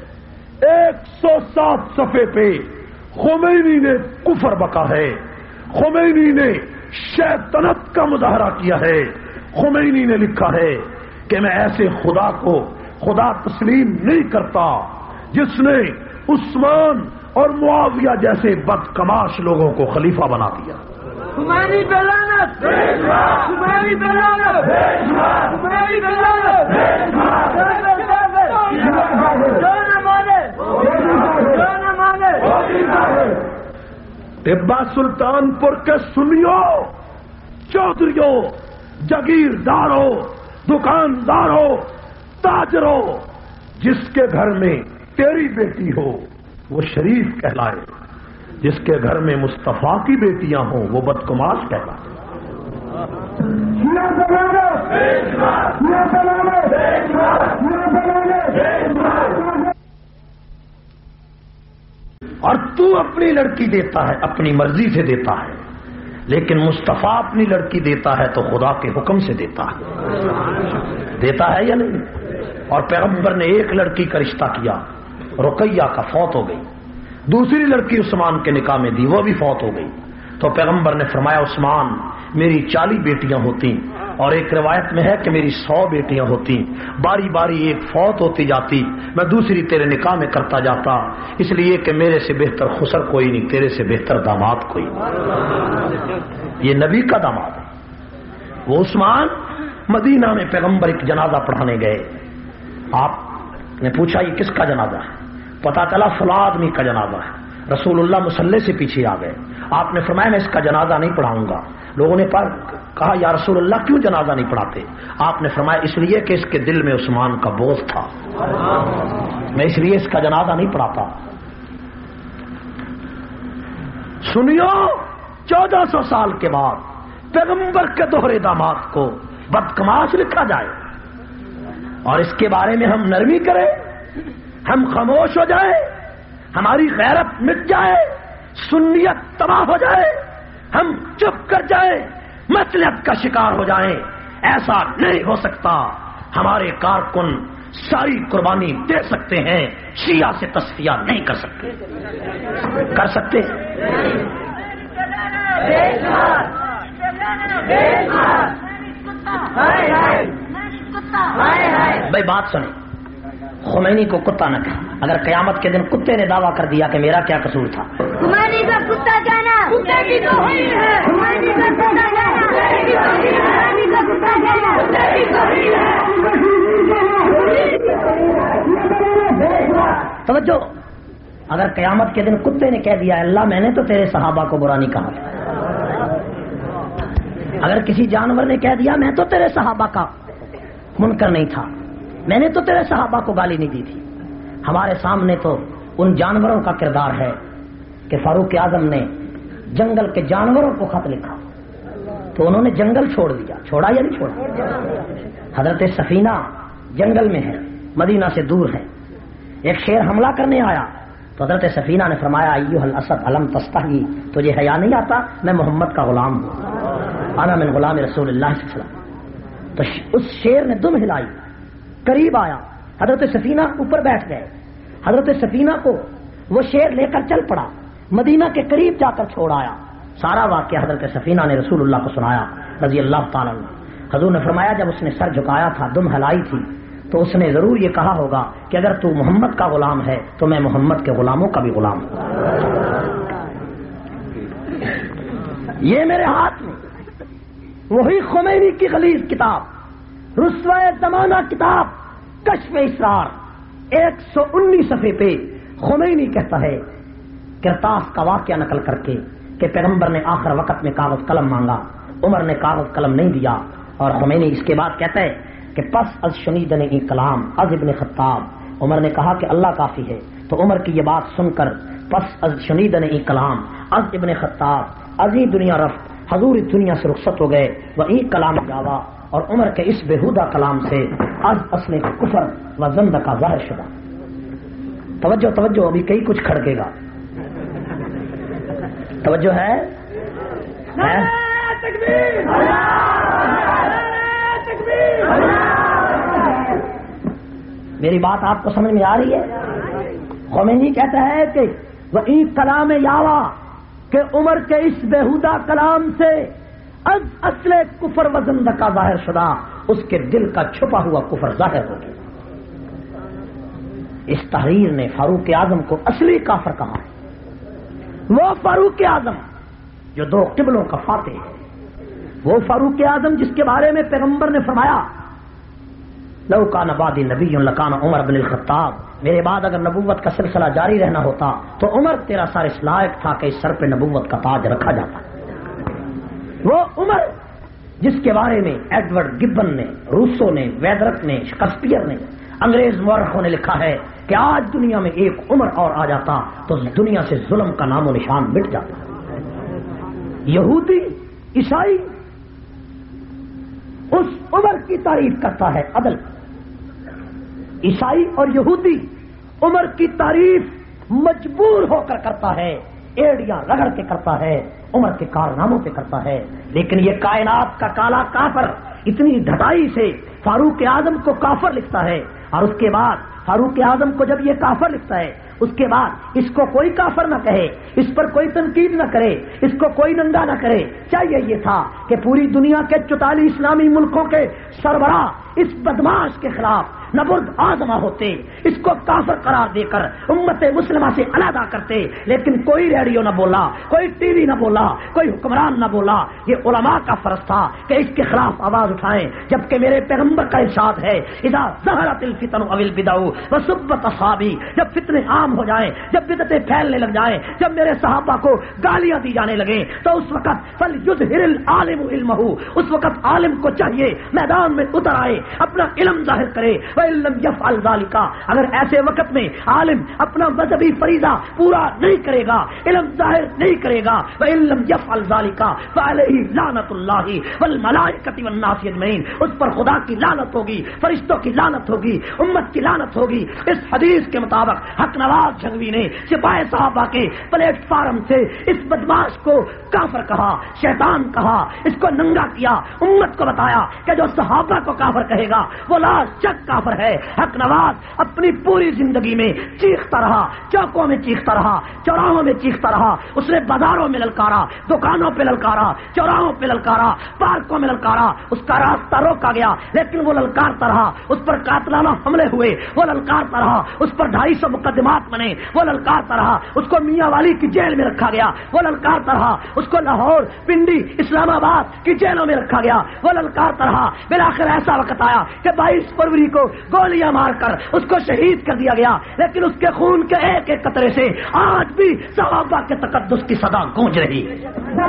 107 صفحے پہ خمینی نے کفر بکا ہے. خمینی نے شیطنت کا مظاہرہ کیا ہے. خمینی نے لکھا ہے کہ میں ایسے خدا کو خدا تسلیم نہیں کرتا جس نے عثمان اور معاویہ جیسے بدکماش لوگوں کو خلیفہ بنا دیا. تمہاری بلانت، تمہاری بلانت، تمہاری بلانت، جو نہ مانے، جو نہ مانے. ٹبا سلطان پور کے سنیوں، چودھریوں، جاگیرداروں، دکانداروں، تاجروں، جس کے گھر میں تیری بیٹی ہو وہ شریف کہلائے، جس کے گھر میں مصطفیٰ کی بیٹیاں ہوں وہ بدکماش کہلائے. اور تو اپنی لڑکی دیتا ہے اپنی مرضی سے دیتا ہے، لیکن مصطفیٰ اپنی لڑکی دیتا ہے تو خدا کے حکم سے دیتا ہے. دیتا ہے یا نہیں؟ اور پیغمبر نے ایک لڑکی کا رشتہ کیا، رقیہ کا، فوت ہو گئی. دوسری لڑکی عثمان کے نکاح میں دی، وہ بھی فوت ہو گئی. تو پیغمبر نے فرمایا عثمان میری 40 بیٹیاں ہوتی، اور ایک روایت میں ہے کہ میری 100 بیٹیاں ہوتی. باری باری ایک فوت ہوتی جاتی، میں دوسری تیرے نکاح میں کرتا جاتا، اس لیے کہ میرے سے بہتر خسر کوئی نہیں، تیرے سے بہتر داماد کوئی نہیں. یہ نبی کا داماد ہے. وہ عثمان مدینہ میں پیغمبر ایک جنازہ پڑھانے گئے. آپ نے پوچھا یہ کس کا جنازہ ہے؟ پتا چلا فلاں آدمی کا جنازہ ہے. رسول اللہ مصلی سے پیچھے آ گئے. آپ نے فرمایا میں اس کا جنازہ نہیں پڑھاؤں گا. لوگوں نے کہا یا رسول اللہ کیوں جنازہ نہیں پڑھاتے؟ آپ نے فرمایا اس لیے کہ اس کے دل میں عثمان کا بوجھ تھا، میں اس لیے اس کا جنازہ نہیں پڑھاتا. سنیو، 1400 سال کے بعد پیغمبر کے دوہرے داماد کو بدکماش لکھا جائے اور اس کے بارے میں ہم نرمی کریں، ہم خاموش ہو جائیں، ہماری غیرت مٹ جائے، سنیت تباہ ہو جائے، ہم چپ کر جائیں، مصلحت کا شکار ہو جائیں. ایسا نہیں ہو سکتا. ہمارے کارکن ساری قربانی دے سکتے ہیں، شیعہ سے تصفیہ نہیں کر سکتے. کر سکتے بھائی بات سنیں. خمینی کو کتا نہ کہا. اگر قیامت کے دن کتے نے دعویٰ کر دیا کہ میرا کیا قصور تھا؟ خمینی کا کتا کہنا کتے کی توہین ہے. خمینی کا کتا کہنا کتے کی توہین ہے. خمینی کا کتا کہنا کتے کی توہین ہے. توجہ، اگر قیامت کے دن کتے نے کہہ دیا اللہ میں نے تو تیرے صحابہ کو برا نہیں کہا، اگر کسی جانور نے کہہ دیا میں تو تیرے صحابہ کا منکر نہیں تھا، میں نے تو تیرے صحابہ کو گالی نہیں دی تھی. ہمارے سامنے تو ان جانوروں کا کردار ہے کہ فاروق اعظم نے جنگل کے جانوروں کو خط لکھا تو انہوں نے جنگل چھوڑ دیا. چھوڑا یا نہیں چھوڑا؟ حضرت سفینہ جنگل میں ہے، مدینہ سے دور ہے. ایک شیر حملہ کرنے آیا تو حضرت سفینہ نے فرمایا ایھا الاسد الم تستحی، تجھے حیا نہیں آتا؟ میں محمد کا غلام ہوں، انا من غلام رسول اللہ صلی اللہ علیہ وسلم. تو اس شیر نے دم ہلائی، قریب آیا، حضرت سفینہ اوپر بیٹھ گئے. حضرت سفینہ کو وہ شیر لے کر چل پڑا، مدینہ کے قریب جا کر چھوڑ آیا. سارا واقعہ حضرت سفینہ نے رسول اللہ کو سنایا رضی اللہ تعالیٰ عنہ. حضور نے فرمایا جب اس نے سر جھکایا تھا، دم ہلائی تھی، تو اس نے ضرور یہ کہا ہوگا کہ اگر تو محمد کا غلام ہے تو میں محمد کے غلاموں کا بھی غلام ہوں. یہ میرے ہاتھ میں وہی خمینی کی غلیظ کتاب، رسوائے زمانہ کتاب کشف اسرار، 119 صفحے پہ خمینی کہتا ہے کرتاس کا واقعہ نقل کر کے کہ پیغمبر نے آخر وقت میں کاغذ قلم مانگا، عمر نے کاغذ قلم نہیں دیا، اور خمینی اس کے بعد کہتا ہے کہ پس از شنیدن ای کلام از ابن خطاب، عمر نے کہا کہ اللہ کافی ہے، تو عمر کی یہ بات سن کر پس از شنیدن ای کلام از ابن خطاب ازی دنیا رفت، حضور دنیا سے رخصت ہو گئے، وہ ای کلام جاوا، اور عمر کے اس بےہودہ کلام سے از اصل کفر و زند کا ظاہر شدہ. توجہ توجہ، ابھی کئی کچھ کھڑکے گا. توجہ ہے؟ میری بات آپ کو سمجھ میں آ رہی ہے؟ خمینی کہتا ہے کہ وہ ای کلام یاوا، کہ عمر کے اس بےہودہ کلام سے از اصل کفر و زند کا ظاہر شدہ، اس کے دل کا چھپا ہوا کفر ظاہر ہو گیا. اس تحریر نے فاروق اعظم کو اصلی کافر کہا ہے. وہ فاروق اعظم جو دو قبلوں کا فاتح ہے، وہ فاروق اعظم جس کے بارے میں پیغمبر نے فرمایا لو کان بعدی نبی لکان عمر بن الخطاب، میرے بعد اگر نبوت کا سلسلہ جاری رہنا ہوتا تو عمر تیرا سار اس لائق تھا کہ اس سر پہ نبوت کا تاج رکھا جاتا. وہ عمر جس کے بارے میں ایڈورڈ گبن نے، روسو نے، ویدرک نے، شکسپیئر نے، انگریز مورخوں نے لکھا ہے کہ آج دنیا میں ایک عمر اور آ جاتا تو دنیا سے ظلم کا نام و نشان مٹ جاتا. یہودی عیسائی اس عمر کی تعریف کرتا ہے عدل. عیسائی اور یہودی عمر کی تعریف مجبور ہو کر کرتا ہے، ایڑیاں رگڑ کے کرتا ہے، عمر کے کارناموں پہ کرتا ہے. لیکن یہ کائنات کا کالا کافر اتنی ڈھٹائی سے فاروق اعظم کو کافر لکھتا ہے، اور اس کے بعد فاروق اعظم کو جب یہ کافر لکھتا ہے، اس کے بعد اس کو کوئی کافر نہ کہے، اس پر کوئی تنقید نہ کرے، اس کو کوئی ننگا نہ کرے. چاہیے یہ تھا کہ پوری دنیا کے 44 اسلامی ملکوں کے سربراہ اس بدماش کے خلاف نبرد آزما ہوتے، اس کو کافر قرار دے کر امت مسلمہ سے علیحدہ کرتے. لیکن کوئی ریڈیو نہ بولا، کوئی ٹی وی نہ بولا، کوئی حکمران نہ بولا. یہ علماء کا فرض تھا کہ اس کے خلاف آواز اٹھائیں، جبکہ میرے پیغمبر کا ارشاد ہے اذا ظہرت الفتن او البدع وسبت اصحابی، جب فتنے عام ہو جائیں، جب بدعتیں پھیلنے لگ جائیں، جب میرے صحابہ کو گالیاں دی جانے لگیں، تو اس وقت فلیظہر العالم علمہ، اس وقت عالم کو چاہیے میدان میں اتر آئے، اپنا علم ظاہر کرے. وَإِن لَّمْ يَفْعَلْ ذَلِكَ، اگر ایسے وقت میں عالم اپنا مذہبی فریضہ پورا نہیں کرے گا، علم ظاہر نہیں کرے گا، وَإِن لَّمْ يَفْعَلْ ذَلِكَ فَعَلَيْهِ لَعْنَةُ اللَّهِ وَالْمَلَائِكَةِ وَالنَّاسِ أَجْمَعِينَ، اس پر خدا کی لعنت ہوگی، فرشتوں کی لعنت ہوگی، امت کی لعنت ہوگی. اس حدیث کے مطابق حق نواز جھنگوی نے سپاہ صحابہ کے پلیٹ فارم سے اس بدماش کو کافر کہا، شیطان کہا، اس کو ننگا کیا، امت کو بتایا کہ جو صحابہ کو کافر کہے گا وہ لا شک کافر ہے. حق نواز اپنی پوری زندگی میں چیختا رہا، چوکوں میں چیختا رہا، چوراہوں میں چیختا رہا. اس نے بازاروں میں للکارا، دکانوں پہ للکارا، چوراہوں پہ للکارا، پارکوں میں للکارا. اس کا راستہ روکا گیا لیکن وہ للکارتا رہا. اس پر قاتلانہ حملے ہوئے، وہ للکارتا رہا. اس پر 250 مقدمات بنے، وہ للکارتا رہا. اس کو میاں والی کی جیل میں رکھا گیا، وہ للکارتا رہا. اس کو لاہور، پنڈی، اسلام آباد کی جیلوں میں رکھا گیا، وہ للکارتا رہا. بالآخر ایسا وقت آیا کہ 22 فروری کو گولیاں مار کر اس کو شہید کر دیا گیا. لیکن اس کے خون کے ایک ایک قطرے سے آج بھی صحابہ کے تقدس کی صدا گونج رہی ہے.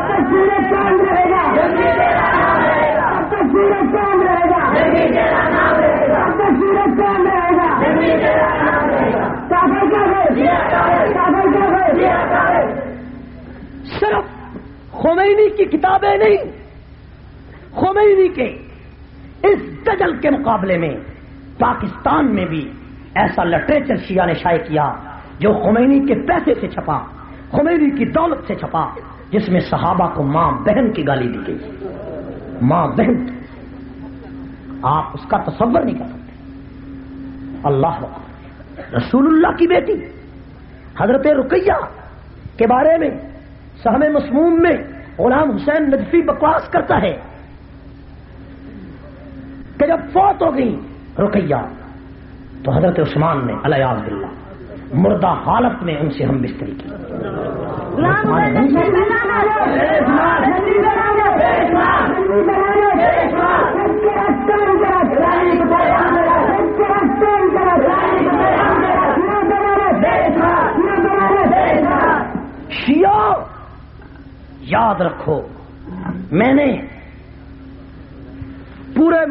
صرف خمینی کی کتابیں نہیں، خمینی کے اس دجل کے مقابلے میں پاکستان میں بھی ایسا لٹریچر شیعہ نے شائع کیا جو خمینی کے پیسے سے چھپا، خمینی کی دولت سے چھپا، جس میں صحابہ کو ماں بہن کی گالی دی گئی. ماں بہن، آپ اس کا تصور نہیں کر سکتے. اللہ رسول اللہ کی بیٹی حضرت رقیہ کے بارے میں سہم مسموم میں غلام حسین نجفی بکواس کرتا ہے کہ جب فوت ہو گئی رقیہ تو حضرت عثمان نے الیاذ باللہ مردہ حالت میں ان سے ہم بستری کی. شیعہ یاد رکھو، میں نے پورے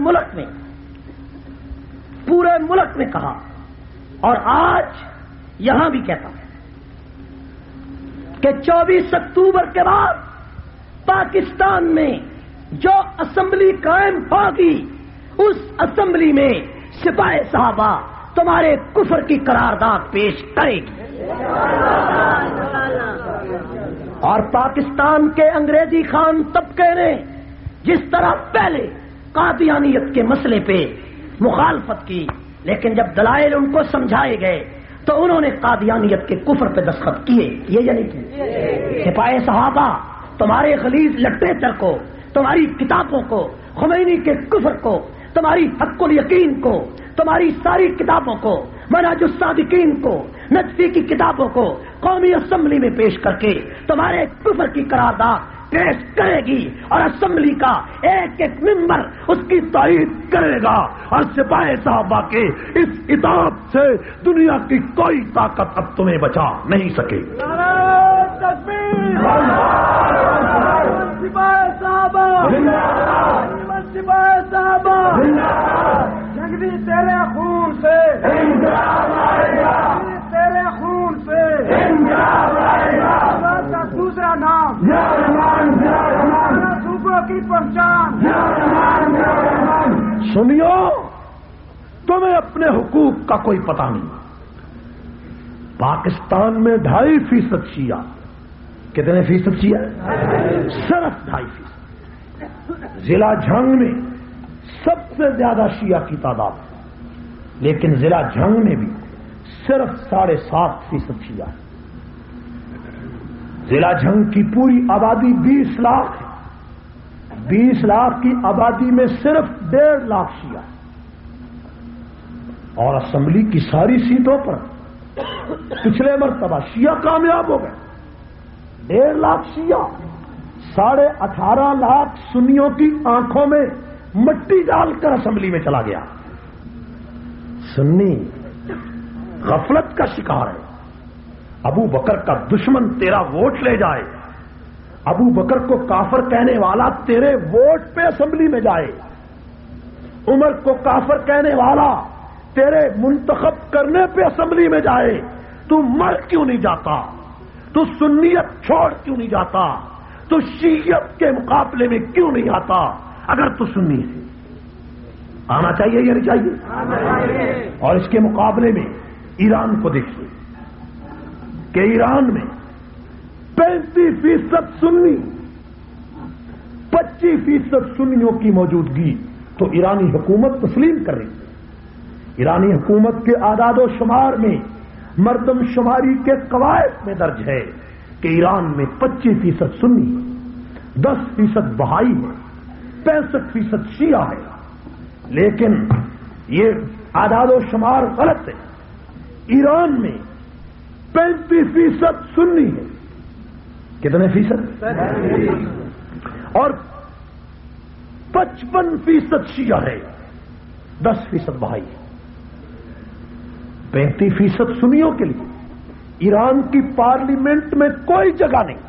ملک میں کہا اور آج یہاں بھی کہتا ہوں کہ 24 اکتوبر کے بعد پاکستان میں جو اسمبلی قائم ہوگی اس اسمبلی میں سپاہ صحابہ تمہارے کفر کی قرارداد پیش کرے گی، اور پاکستان کے انگریزی خان طبقے نے جس طرح پہلے قادیانیت کے مسئلے پہ مخالفت کی، لیکن جب دلائل ان کو سمجھائے گئے تو انہوں نے قادیانیت کے کفر پہ دستخط کیے، یہ یا نہیں کیے؟ سپاہ صحابہ تمہارے غلیظ لٹریچر کو، تمہاری کتابوں کو، خمینی کے کفر کو، تمہاری حق الیقین کو، تمہاری ساری کتابوں کو، منہج الصادقین کو، نجفی کی کتابوں کو قومی اسمبلی میں پیش کر کے تمہارے کفر کی قرارداد پیش کرے گی، اور اسمبلی کا ایک ایک ممبر اس کی تائید کرے گا، اور سپاہ صحابہ کے اس اطاعت سے دنیا کی کوئی طاقت اب تمہیں بچا نہیں سکے. جنگلی تیرے خون سے، تیرے خون سے کا دوسرا نام صوبوں کی پہچان. سنیو، تمہیں اپنے حقوق کا کوئی پتہ نہیں. پاکستان میں 2.5% شیعہ. کتنے فیصد شیعہ؟ صرف 2.5%. ضلع جھنگ میں سب سے زیادہ شیعہ کی تعداد، لیکن ضلع جھنگ میں بھی صرف 7.5% شیعہ ہے. ضلع جھنگ کی پوری آبادی 20 لاکھ ہے. 20 لاکھ کی آبادی میں صرف 1.5 لاکھ شیعہ ہے، اور اسمبلی کی ساری سیٹوں پر پچھلے مرتبہ شیعہ کامیاب ہو گئے. 1.5 لاکھ شیعہ 18.5 لاکھ سنیوں کی آنکھوں میں مٹی ڈال کر اسمبلی میں چلا گیا. سنی غفلت کا شکار ہے. ابو بکر کا دشمن تیرا ووٹ لے جائے، ابو بکر کو کافر کہنے والا تیرے ووٹ پہ اسمبلی میں جائے، عمر کو کافر کہنے والا تیرے منتخب کرنے پہ اسمبلی میں جائے، تو مر کیوں نہیں جاتا؟ تو سنیت چھوڑ کیوں نہیں جاتا؟ تو شیعت کے مقابلے میں کیوں نہیں آتا؟ اگر تو سنی ہے آنا چاہیے یا نہیں چاہیے؟ اور اس کے مقابلے میں ایران کو دیکھیے کہ ایران میں 35% سنی، 25% سنیوں کی موجودگی تو ایرانی حکومت تسلیم کر رہی ہے. ایرانی حکومت کے اعداد و شمار میں مردم شماری کے قواعد میں درج ہے کہ ایران میں 25% سنی، 10% بہائی ہے، 65% شیعہ ہے. لیکن یہ اعداد و شمار غلط ہے. ایران میں 35% سنی ہے. کتنے فیصد؟ اور 55% شیعہ ہے، 10% بہائی ہے. 35% سنیوں کے لیے ایران کی پارلیمنٹ میں کوئی جگہ نہیں.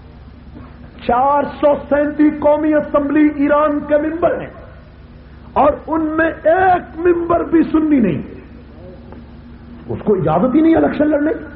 437 قومی اسمبلی ایران کے ممبر ہیں اور ان میں ایک ممبر بھی سنی نہیں ہے. اس کو اجازت ہی نہیں الیکشن لڑنے کی.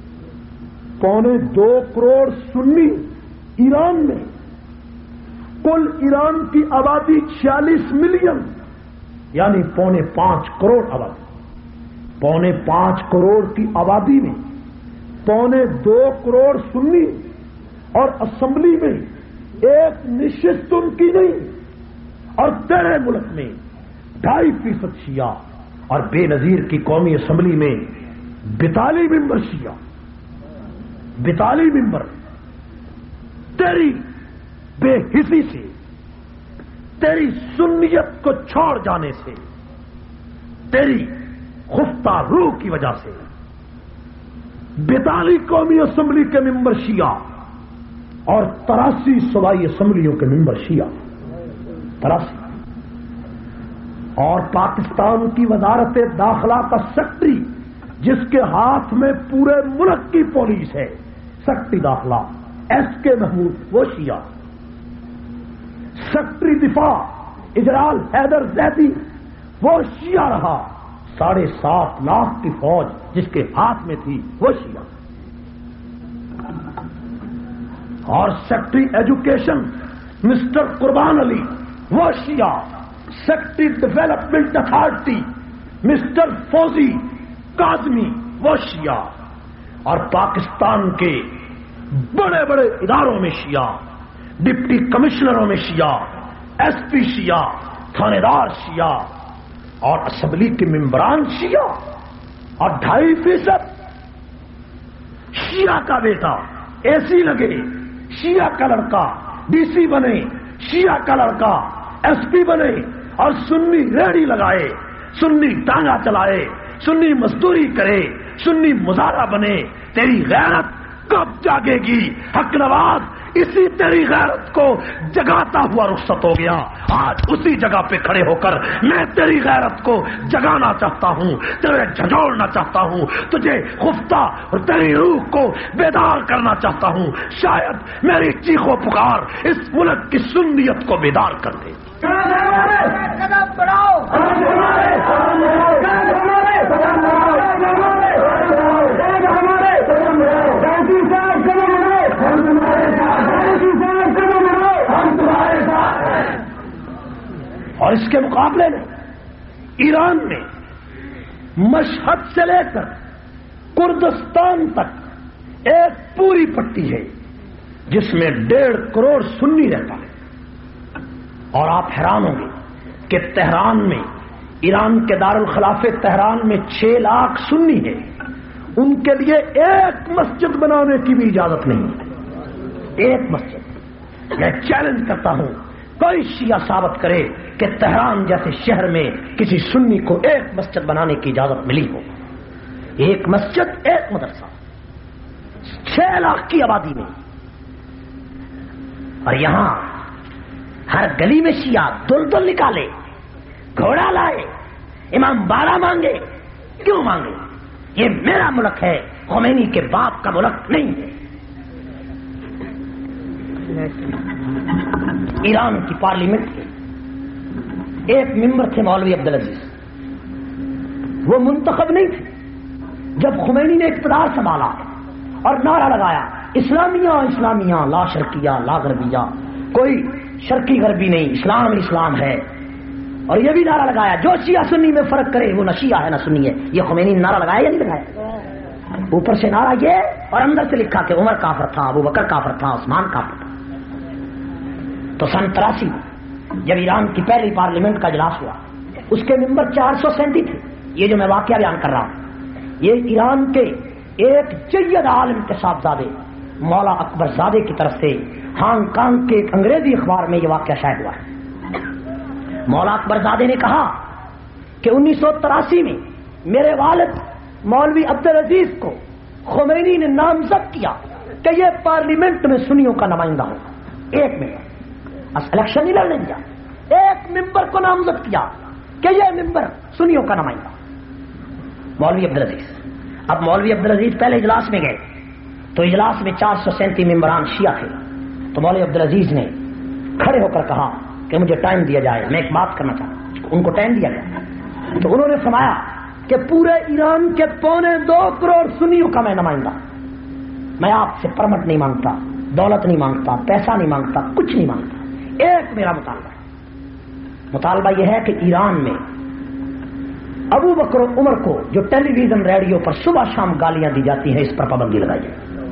2.25 کروڑ سنی ایران میں، کل ایران کی آبادی 46 ملین، یعنی 5.25 کروڑ آبادی. 5.25 کروڑ کی آبادی میں 2.25 کروڑ سنی، اور اسمبلی میں ایک نشست ان کی نہیں. اور تیرے ملک میں 2.5% شیعہ، اور بے نظیر کی قومی اسمبلی میں 42 ممبر شیعہ. 42 ممبر. تیری بے حسی سے، تیری سنیت کو چھوڑ جانے سے، تیری خفتہ روح کی وجہ سے 42 قومی اسمبلی کے ممبر شیعہ اور 83 صوبائی اسمبلیوں کے ممبر شیعہ 83 اور پاکستان کی وزارت داخلہ کا سیکرٹری جس کے ہاتھ میں پورے ملک کی پولیس ہے، سیکرٹری داخلہ ایس کے محمود وہ شیعہ، سیکرٹری دفاع اجلال حیدر زیدی وہ شیعہ رہا، 7.5 لاکھ کی فوج جس کے ہاتھ میں تھی وہ شیعہ، اور secretary education mister Qurban Ali وہ شیعہ، secretary development authority mister Fauzi Kazmi وہ شیعہ، اور پاکستان کے بڑے بڑے اداروں میں شیعہ، ڈپٹی کمشنروں میں شیعہ، ایس پی شیعہ، تھانے دار شیعہ، اور اسمبلی کے ممبران شیعہ، اور 2.5% شیعہ کا بیٹا اے سی لگے، شیعہ کا لڑکا ڈی سی بنے، شیعہ کا لڑکا ایس پی بنے، اور سنی ریڑھی لگائے، سنی ٹانگا چلائے، سنی مزدوری کرے، سنی مظاہرہ بنے، تیری غیرت کب جاگے گی؟ حق نواز اسی تیری غیرت کو جگاتا ہوا رخصت ہو گیا، آج اسی جگہ پہ کھڑے ہو کر میں تیری غیرت کو جگانا چاہتا ہوں، تیرے جھنجھوڑنا چاہتا ہوں، تجھے خفتہ اور تیری روح کو بیدار کرنا چاہتا ہوں، شاید میری چیخ و پکار اس ملک کی سنیت کو بیدار کر دے۔ قدم بڑھاؤ، اور اس کے مقابلے میں ایران میں مشہد سے لے کر کردستان تک ایک پوری پٹی ہے جس میں 1.5 کروڑ سنی رہتا ہے، اور آپ حیران ہوں گے کہ تہران میں، ایران کے دارالخلافے تہران میں 6 لاکھ سنی ہے، ان کے لیے ایک مسجد بنانے کی بھی اجازت نہیں ہے، ایک مسجد۔ میں چیلنج کرتا ہوں کوئی شیعہ ثابت کرے کہ تہران جیسے شہر میں کسی سنی کو ایک مسجد بنانے کی اجازت ملی ہو، ایک مسجد ایک مدرسہ 6 لاکھ کی آبادی میں، اور یہاں ہر گلی میں شیعہ دلدل نکالے، گھوڑا لائے، امام باڑہ مانگے، کیوں مانگے؟ یہ میرا ملک ہے، خمینی کے باپ کا ملک نہیں ہے۔ ایران کی پارلیمنٹ کے ایک ممبر تھے مولوی عبدالعزیز، وہ منتخب نہیں تھے۔ جب خمینی نے اقتدار سنبھالا اور نعرہ لگایا اسلامیہ اسلامیہ لا شرقیہ لا غربیہ، کوئی شرقی غربی نہیں، اسلام اسلام ہے، اور یہ بھی نعرہ لگایا جو شیعہ سنی میں فرق کرے وہ نہ شیعہ ہے نہ سنی ہے، یہ خمینی نے نعرہ لگایا یا نہیں لگایا؟ اوپر سے نعرہ یہ اور اندر سے لکھا کہ عمر کافر تھا، ابو بکر کافر تھا، عثمان کافر تھا۔ تو سن 83 جب ایران کی پہلی پارلیمنٹ کا اجلاس ہوا، اس کے ممبر 437 تھے۔ یہ جو میں واقعہ بیان کر رہا ہوں یہ ایران کے ایک جید عالم کے صاحبزادے مولا اکبر زادے کی طرف سے ہانگ کانگ کے ایک انگریزی اخبار میں یہ واقعہ شائع ہوا ہے۔ مولا اکبر زادے نے کہا کہ 1983 میں میرے والد مولوی عبدالعزیز کو خمینی نے نامزد کیا کہ یہ پارلیمنٹ میں سنیوں کا نمائندہ ہوگا، ایک ممبر، الیکشن نہیں لڑنے دیا، ایک ممبر کو نامزد کیا کہ یہ ممبر سنیوں کا نمائندہ، مولوی عبدالعزیز۔ اب مولوی عبدالعزیز پہلے اجلاس میں گئے تو اجلاس میں 437 ممبران شیعہ تھے، تو مولوی عبدالعزیز نے کھڑے ہو کر کہا کہ مجھے ٹائم دیا جائے، میں ایک بات کرنا چاہتا ہوں۔ ان کو ٹائم دیا گیا تو انہوں نے فرمایا کہ پورے ایران کے 2.25 کروڑ سنیوں کا میں نمائندہ، میں آپ سے پرمٹ نہیں مانگتا، دولت نہیں مانگتا، پیسہ نہیں مانگتا، کچھ نہیں مانگتا، ایک میرا مطالبہ ہے۔ مطالبہ یہ ہے کہ ایران میں ابو بکر و عمر کو جو ٹیلی ویژن ریڈیو پر صبح شام گالیاں دی جاتی ہیں اس پر پابندی لگائیے۔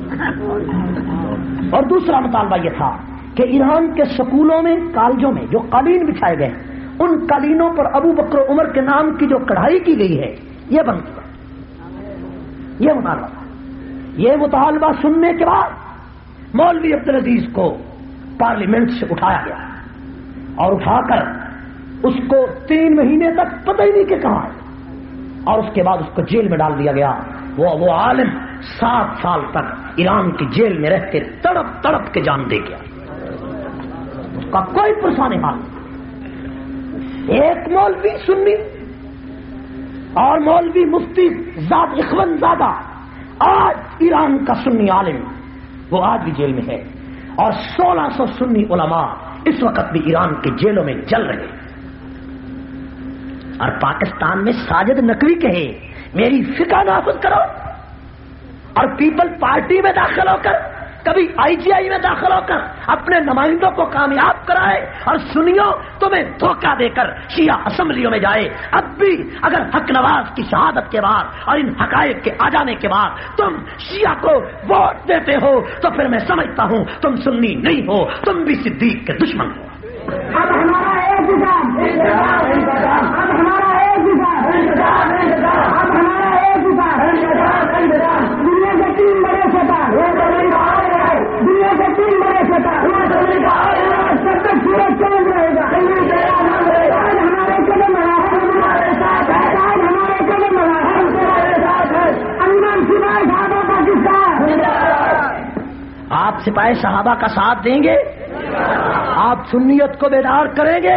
اور دوسرا مطالبہ یہ تھا کہ ایران کے سکولوں میں، کالجوں میں جو قالین بچھائے گئے ان قالینوں پر ابو بکر و عمر کے نام کی جو کڑھائی کی گئی ہے یہ بند کیا۔ یہ مطالبہ تھا۔ یہ مطالبہ سننے کے بعد مولوی عبدالعزیز کو پارلیمنٹ سے اٹھایا گیا اور اٹھا کر اس کو 3 مہینے تک پتہ ہی نہیں کہ کہاں ہے، اور اس کے بعد اس کو جیل میں ڈال دیا گیا. وہ عالم 7 سال تک ایران کی جیل میں رہ کے تڑپ تڑپ کے جان دے گیا. اس کا کوئی پرسانی حال نہیں. ایک مولوی سنی اور مولوی مفتی اخوان زادہ آج ایران کا سنی عالم وہ آج بھی جیل میں ہے اور 1600 سنی علماء اس وقت بھی ایران کے جیلوں میں جل رہے ہیں. اور پاکستان میں ساجد نقوی کہے میری فقہ نافذ کرو اور پیپل پارٹی میں داخل ہو کر کبھی آئی جی آئی میں داخل ہو کر اپنے نمائندوں کو کامیاب کرائے اور سنیوں تمہیں دھوکہ دے کر شیعہ اسمبلیوں میں جائے. اب بھی اگر حق نواز کی شہادت کے بعد اور ان حقائق کے آ جانے کے بعد تم شیعہ کو ووٹ دیتے ہو تو پھر میں سمجھتا ہوں تم سنی نہیں ہو, تم بھی صدیق کے دشمن ہو. اب ہمارا ایک کتاب اب ہمارا ایک کتاب اب ہمارا ایک کتاب دنیا کے 3 بڑے ستار دنیا کے 3 بڑے ستار سب تک سورج چاند رہے گا. آج ہمارے قدم ہمارے ساتھ ہے, آج ہمارے قدم ہمارے ساتھ ہے. انجمن سپاہی صحابہ پاکستان. آپ سپاہی صحابہ کا ساتھ دیں گے؟ آپ سنیت کو بیدار کریں گے؟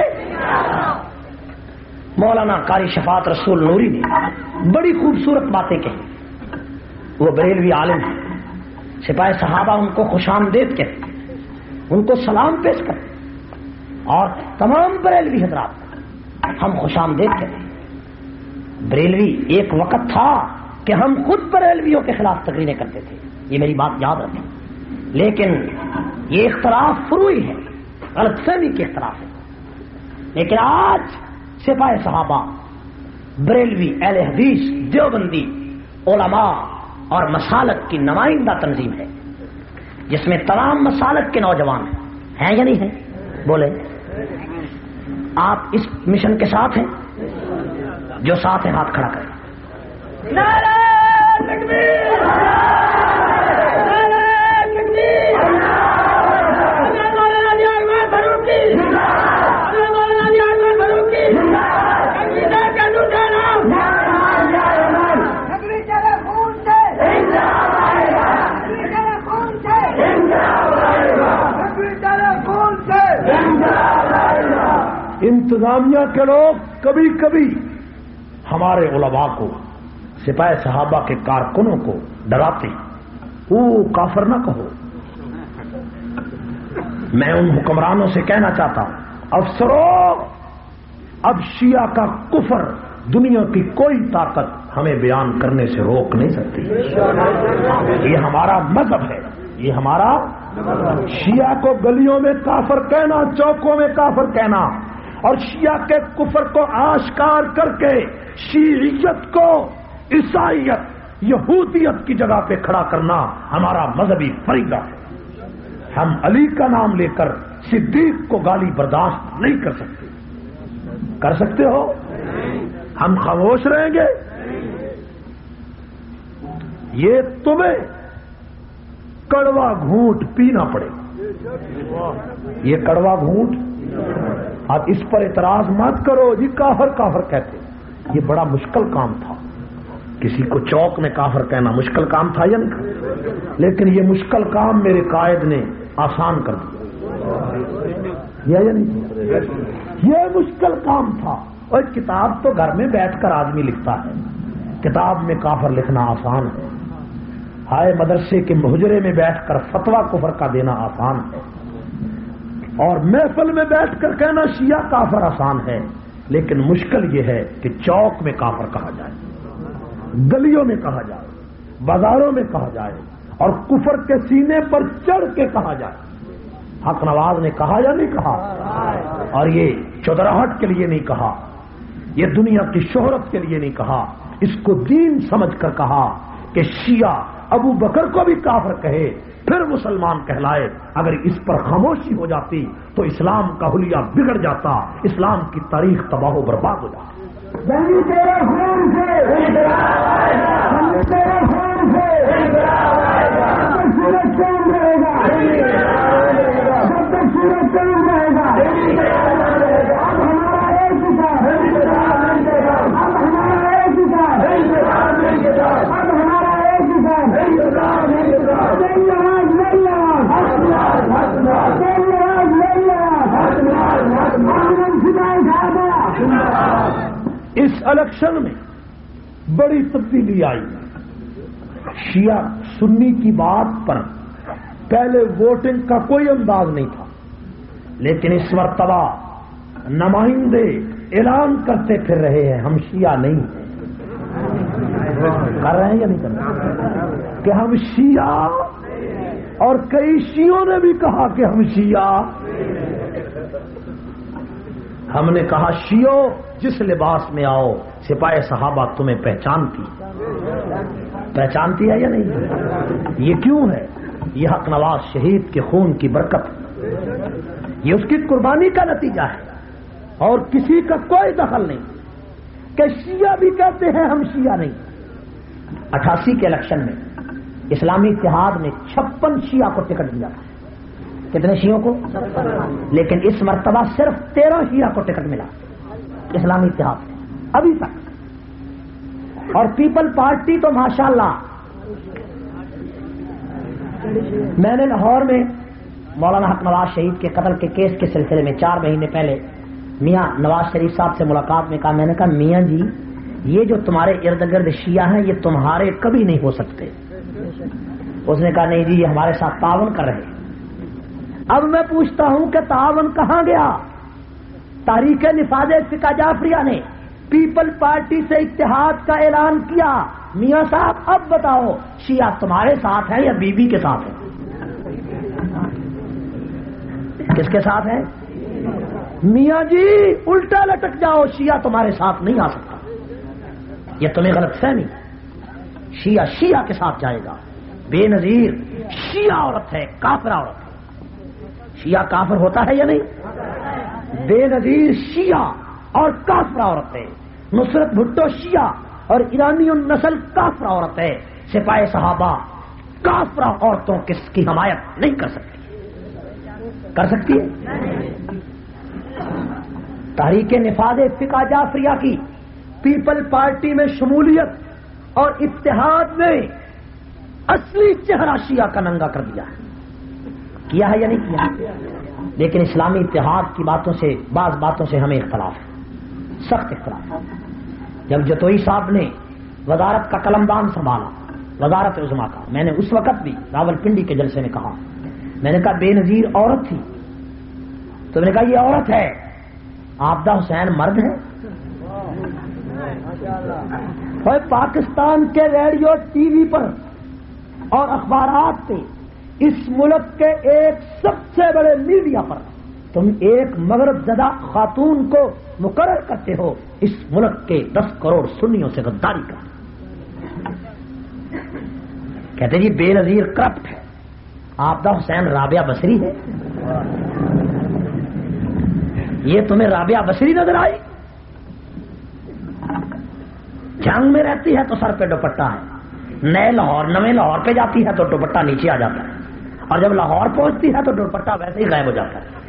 مولانا قاری شفاعت رسول نوری نے بڑی خوبصورت باتیں کہیں. وہ بریلوی عالم ہیں. سپاہی صحابہ ان کو خوش آمدید کہتے, ان کو سلام پیش کرتے اور تمام بریلوی حضرات ہم خوش آمدید کہتے ہیں. بریلوی ایک وقت تھا کہ ہم خود بریلویوں کے خلاف تقریریں کرتے تھے, یہ میری بات یاد رکھیں. لیکن یہ اختلاف فروعی ہے, غلط فہمی کے اختلاف ہے. لیکن آج سپاہی صحابہ بریلوی اہل حدیث دیوبندی علماء اور مسالک کی نمائندہ تنظیم ہے جس میں تمام مسالک کے نوجوان ہیں یا نہیں ہیں؟ بولے آپ اس مشن کے ساتھ ہیں؟ جو ساتھ ہیں ہاتھ کھڑا کریں. نعرہ تکبیر انتظامیہ کے لوگ کبھی کبھی ہمارے علماء کو سپاہی صحابہ کے کارکنوں کو ڈراتے ہیں. وہ کافر نہ کہو. میں ان حکمرانوں سے کہنا چاہتا ہوں افسروں اب شیعہ کا کفر دنیا کی کوئی طاقت ہمیں بیان کرنے سے روک نہیں سکتی. یہ ہمارا مذہب ہے, یہ ہمارا شیعہ کو گلیوں میں کافر کہنا, چوکوں میں کافر کہنا اور شیعہ کے کفر کو آشکار کر کے شیعیت کو عیسائیت یہودیت کی جگہ پہ کھڑا کرنا ہمارا مذہبی فریضہ ہے. ہم علی کا نام لے کر صدیق کو گالی برداشت نہیں کر سکتے. کر سکتے ہو؟ ہم خاموش رہیں گے؟ یہ تمہیں کڑوا گھونٹ پینا پڑے گا. یہ کڑوا گھونٹ اب اس پر اعتراض مت کرو جی کافر کافر کہتے. یہ بڑا مشکل کام تھا. کسی کو چوک میں کافر کہنا مشکل کام تھا یا نہیں؟ لیکن یہ مشکل کام میرے قائد نے آسان کر دیا یا نہیں؟ یہ مشکل کام تھا. اور کتاب تو گھر میں بیٹھ کر آدمی لکھتا ہے, کتاب میں کافر لکھنا آسان ہے. ہائے مدرسے کے محجرے میں بیٹھ کر فتویٰ کفر کا دینا آسان ہے, اور محفل میں بیٹھ کر کہنا شیعہ کافر آسان ہے. لیکن مشکل یہ ہے کہ چوک میں کافر کہا جائے, گلیوں میں کہا جائے, بازاروں میں کہا جائے اور کفر کے سینے پر چڑھ کے کہا جائے. حق نواز نے کہا یا نہیں کہا؟ اور یہ چودراہٹ کے لیے نہیں کہا, یہ دنیا کی شہرت کے لیے نہیں کہا, اس کو دین سمجھ کر کہا کہ شیعہ ابو بکر کو بھی کافر کہے پھر مسلمان کہلائے. اگر اس پر خاموشی ہو جاتی تو اسلام کا حلیہ بگڑ جاتا, اسلام کی تاریخ تباہ و برباد ہو جاتی. تیرے خون سے تیرے خون سے سورج چاند رہے گا, سب تک سورج چاند رہے گا. اب ہمارا ایک کتاب, اب ہمارا ایک کتاب اس الیکشن میں بڑی تبدیلی آئی. شیعہ سنی کی بات پر پہلے ووٹنگ کا کوئی انداز نہیں تھا، لیکن اس مرتبہ نمائندے اعلان کرتے پھر رہے ہیں ہم شیعہ نہیں ہیں. کر رہے ہیں یا نہیں کر رہے کہ ہم شیعہ، اور کئی شیعوں نے بھی کہا کہ ہم شیعہ. ہم نے کہا شیعوں جس لباس میں آؤ سپاہی صحابہ تمہیں پہچانتی ہے یا نہیں؟ یہ کیوں ہے؟ یہ حق نواز شہید کے خون کی برکت، یہ اس کی قربانی کا نتیجہ ہے، اور کسی کا کوئی دخل نہیں کہ شیعہ بھی کہتے ہیں ہم شیعہ نہیں. 88 کے الیکشن میں اسلامی اتحاد نے 56 شیعہ کو ٹکٹ دیا تھا. کتنے شیعوں کو؟ لیکن اس مرتبہ صرف 13 شیعہ کو ٹکٹ ملا اسلامی اتحاد سے ابھی تک. اور پیپل پارٹی تو ماشاءاللہ، میں نے لاہور میں مولانا حق نواز شہید کے قتل کے کیس کے سلسلے میں 4 مہینے پہلے میاں نواز شریف صاحب سے ملاقات میں کہا، میں نے کہا میاں جی یہ جو تمہارے ارد گرد شیعہ ہیں یہ تمہارے کبھی نہیں ہو سکتے. اس نے کہا نہیں جی یہ ہمارے ساتھ تعاون کر رہے ہیں. اب میں پوچھتا ہوں کہ تعاون کہاں گیا؟ تحریک نفاذ فقہ جعفریہ نے پیپل پارٹی سے اتحاد کا اعلان کیا. میاں صاحب اب بتاؤ شیعہ تمہارے ساتھ ہے یا بی بی کے ساتھ ہے؟ کس کے ساتھ ہے؟ میاں جی الٹا لٹک جاؤ، شیعہ تمہارے ساتھ نہیں آ سکتا. یہ تمہیں غلط فہمی. شیعہ کے ساتھ جائے گا. بے نظیر شیعہ عورت ہے، کافر عورت ہے. شیعہ کافر ہوتا ہے یا نہیں؟ بے نظیر شیعہ اور کافر عورت ہے. نصرت بھٹو شیعہ اور ایرانی النسل کافر عورت ہے. سپاہی صحابہ کافر عورتوں کی حمایت نہیں کر سکتی. کر سکتی ہے؟ تحریک نفاذ فقہ جعفریہ کی پیپل پارٹی میں شمولیت اور اتحاد نے اصلی چہرہ شیعہ کا ننگا کر دیا ہے. کیا ہے یا نہیں کیا؟ لیکن اسلامی اتحاد کی باتوں سے، بعض باتوں سے ہمیں اختلاف ہے، سخت اختلاف ہے. جب جتوئی صاحب نے وزارت کا قلمدان سنبھالا، وزارت عظمیٰ کا، میں نے اس وقت بھی راولپنڈی کے جلسے میں کہا، میں نے کہا بے نظیر عورت تھی تو میں نے کہا یہ عورت ہے. عابدہ حسین مرد ہے؟ پاکستان کے ریڈیو ٹی وی پر اور اخبارات پہ اس ملک کے ایک سب سے بڑے میڈیا پر تم ایک مغرب زدہ خاتون کو مقرر کرتے ہو اس ملک کے 10 کروڑ سنیوں سے غداری کا. کہتے جی بے نظیر کرپٹ ہے. عابدہ حسین رابعہ بصری ہے؟ یہ تمہیں رابعہ بصری نظر آئی؟ جنگ میں رہتی ہے تو سر پہ دوپٹہ ہے، نئے لاہور پہ جاتی ہے تو دوپٹہ نیچے آ جاتا ہے، اور جب لاہور پہنچتی ہے تو دوپٹہ ویسے ہی غائب ہو جاتا ہے.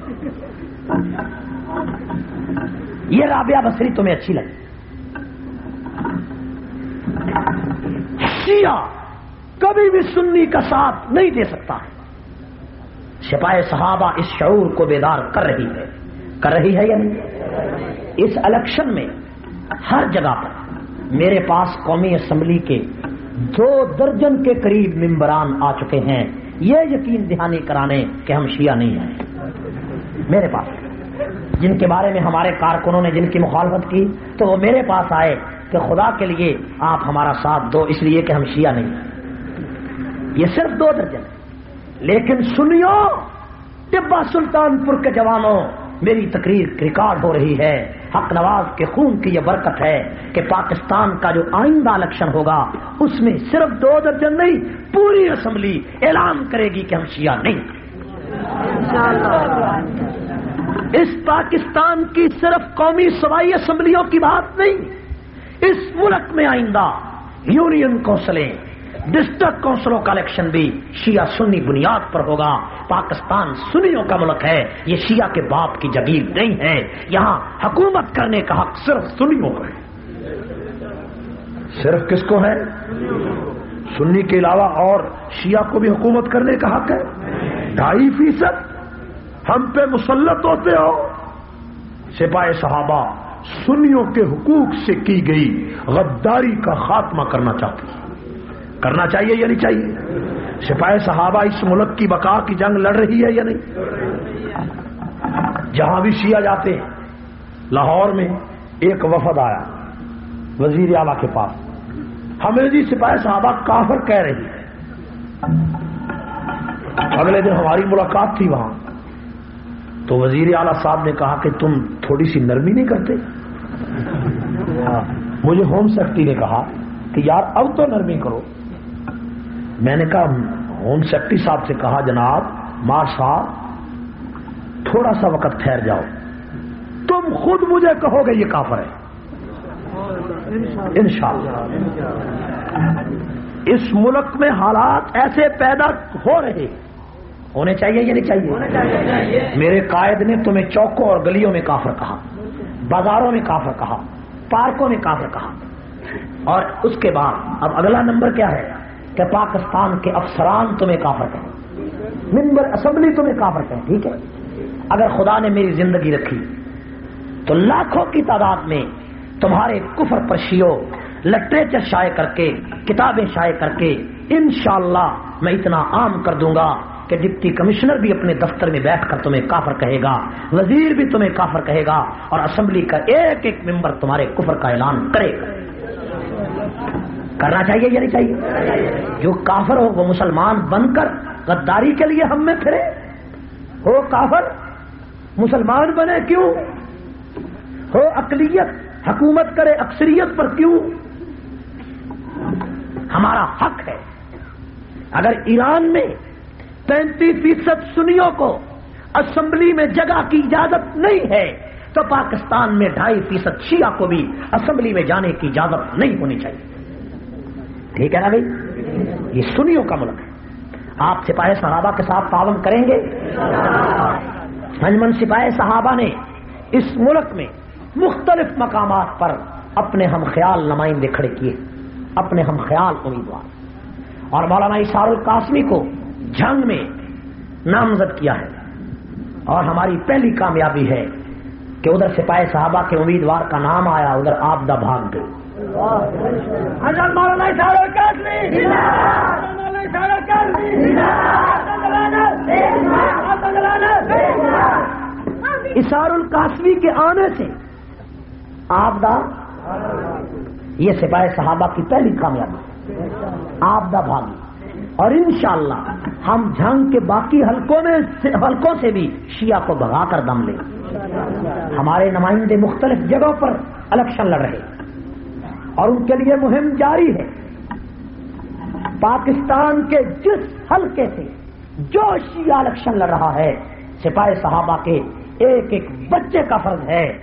یہ رابعہ بصری تمہیں اچھی لگی؟ شیعہ کبھی بھی سنی کا ساتھ نہیں دے سکتا ہے. سپاہی صحابہ اس شعور کو بیدار کر رہی ہے یا نہیں؟ اس الیکشن میں ہر جگہ پر میرے پاس قومی اسمبلی کے 2 درجن کے قریب ممبران آ چکے ہیں یہ یقین دہانی کرانے کہ ہم شیعہ نہیں ہیں. میرے پاس جن کے بارے میں ہمارے کارکنوں نے جن کی مخالفت کی تو وہ میرے پاس آئے کہ خدا کے لیے آپ ہمارا ساتھ دو اس لیے کہ ہم شیعہ نہیں ہیں. یہ صرف 2 درجن. لیکن سنیو ٹبا سلطان پور کے جوانوں، میری تقریر ریکارڈ ہو رہی ہے. حق نواز کے خون کی یہ برکت ہے کہ پاکستان کا جو آئندہ الیکشن ہوگا اس میں صرف 2 درجن نہیں پوری اسمبلی اعلان کرے گی کہ ہم شیعہ نہیں. اس پاکستان کی صرف قومی صوبائی اسمبلیوں کی بات نہیں، اس ملک میں آئندہ یونین کونسلیں، ڈسٹرکٹ کونسلوں کا الیکشن بھی شیعہ سنی بنیاد پر ہوگا. پاکستان سنیوں کا ملک ہے، یہ شیعہ کے باپ کی جگیر نہیں ہے. یہاں حکومت کرنے کا حق صرف سنیوں کو ہے. صرف کس کو ہے؟ سنی کے علاوہ اور شیعہ کو بھی حکومت کرنے کا حق ہے. 2.5% ہم پہ مسلط ہوتے ہو. سپاہی صحابہ سنیوں کے حقوق سے کی گئی غداری کا خاتمہ کرنا چاہتی ہے. کرنا چاہیے یا نہیں چاہیے؟ سپاہی صحابہ اس ملک کی بقا کی جنگ لڑ رہی ہے یا نہیں؟ جہاں بھی شیعہ جاتے ہیں، لاہور میں ایک وفد آیا وزیر اعلیٰ کے پاس، ہمیں جی سپاہی صحابہ کافر کہہ رہی ہے. اگلے دن ہماری ملاقات تھی وہاں، تو وزیر اعلیٰ صاحب نے کہا کہ تم تھوڑی سی نرمی نہیں کرتے؟ مجھے ہوم سیکرٹری نے کہا کہ یار اب تو نرمی کرو. میں نے کہا ہوم سیکرٹری صاحب سے کہا جناب مار صاحب تھوڑا سا وقت ٹھہر جاؤ، تم خود مجھے کہو گے یہ کافر ہے انشاءاللہ. اس ملک میں حالات ایسے پیدا ہو رہے، ہونے چاہیے یا نہیں چاہیے؟ میرے قائد نے تمہیں چوکوں اور گلیوں میں کافر کہا، بازاروں میں کافر کہا، پارکوں میں کافر کہا. اور اس کے بعد اب اگلا نمبر کیا ہے کہ پاکستان کے افسران تمہیں کافر کہیں، ممبر اسمبلی تمہیں کافر کہیں. ٹھیک ہے، اگر خدا نے میری زندگی رکھی تو لاکھوں کی تعداد میں تمہارے کفر پر شیعوں لٹریچر شائع کر کے، کتابیں شائع کر کے انشاءاللہ میں اتنا عام کر دوں گا کہ ڈپٹی کمشنر بھی اپنے دفتر میں بیٹھ کر تمہیں کافر کہے گا، وزیر بھی تمہیں کافر کہے گا، اور اسمبلی کا ایک ایک ممبر تمہارے کفر کا اعلان کرے گا. کرنا چاہیے یا نہیں چاہیے؟ جو کافر ہو وہ مسلمان بن کر غداری کے لیے ہم میں پھرے، ہو کافر مسلمان بنے کیوں؟ ہو اقلیت حکومت کرے اکثریت پر کیوں؟ ہمارا حق ہے. اگر ایران میں 35% سنیوں کو اسمبلی میں جگہ کی اجازت نہیں ہے تو پاکستان میں 2.5% شیعہ کو بھی اسمبلی میں جانے کی اجازت نہیں ہونی چاہیے. ٹھیک ہے نا بھائی؟ یہ سنیوں کا ملک ہے. آپ سپاہی صحابہ کے ساتھ تعاون کریں گے؟ انجمن سپاہی صحابہ نے اس ملک میں مختلف مقامات پر اپنے ہم خیال نمائندے کھڑے کیے، اپنے ہم خیال امیدوار، اور مولانا اشار القاسمی کو جنگ میں نامزد کیا ہے. اور ہماری پہلی کامیابی ہے کہ ادھر سپاہی صحابہ کے امیدوار کا نام آیا، ادھر آبدہ بھاگ گئی. حضرت مولانا اشار القاسمی اشار القاسمی کے آنے سے آبدہ، یہ سپاہی صحابہ کی پہلی کامیابی، آبدہ بھاگی. اور انشاءاللہ ہم جنگ کے باقی حلقوں سے بھی شیعہ کو بھگا کر دم لیں. ہمارے نمائندے مختلف جگہوں پر الیکشن لڑ رہے اور ان کے لیے مہم جاری ہے. پاکستان کے جس حلقے سے جو شیعہ الیکشن لڑ رہا ہے، سپاہی صحابہ کے ایک ایک بچے کا فرض ہے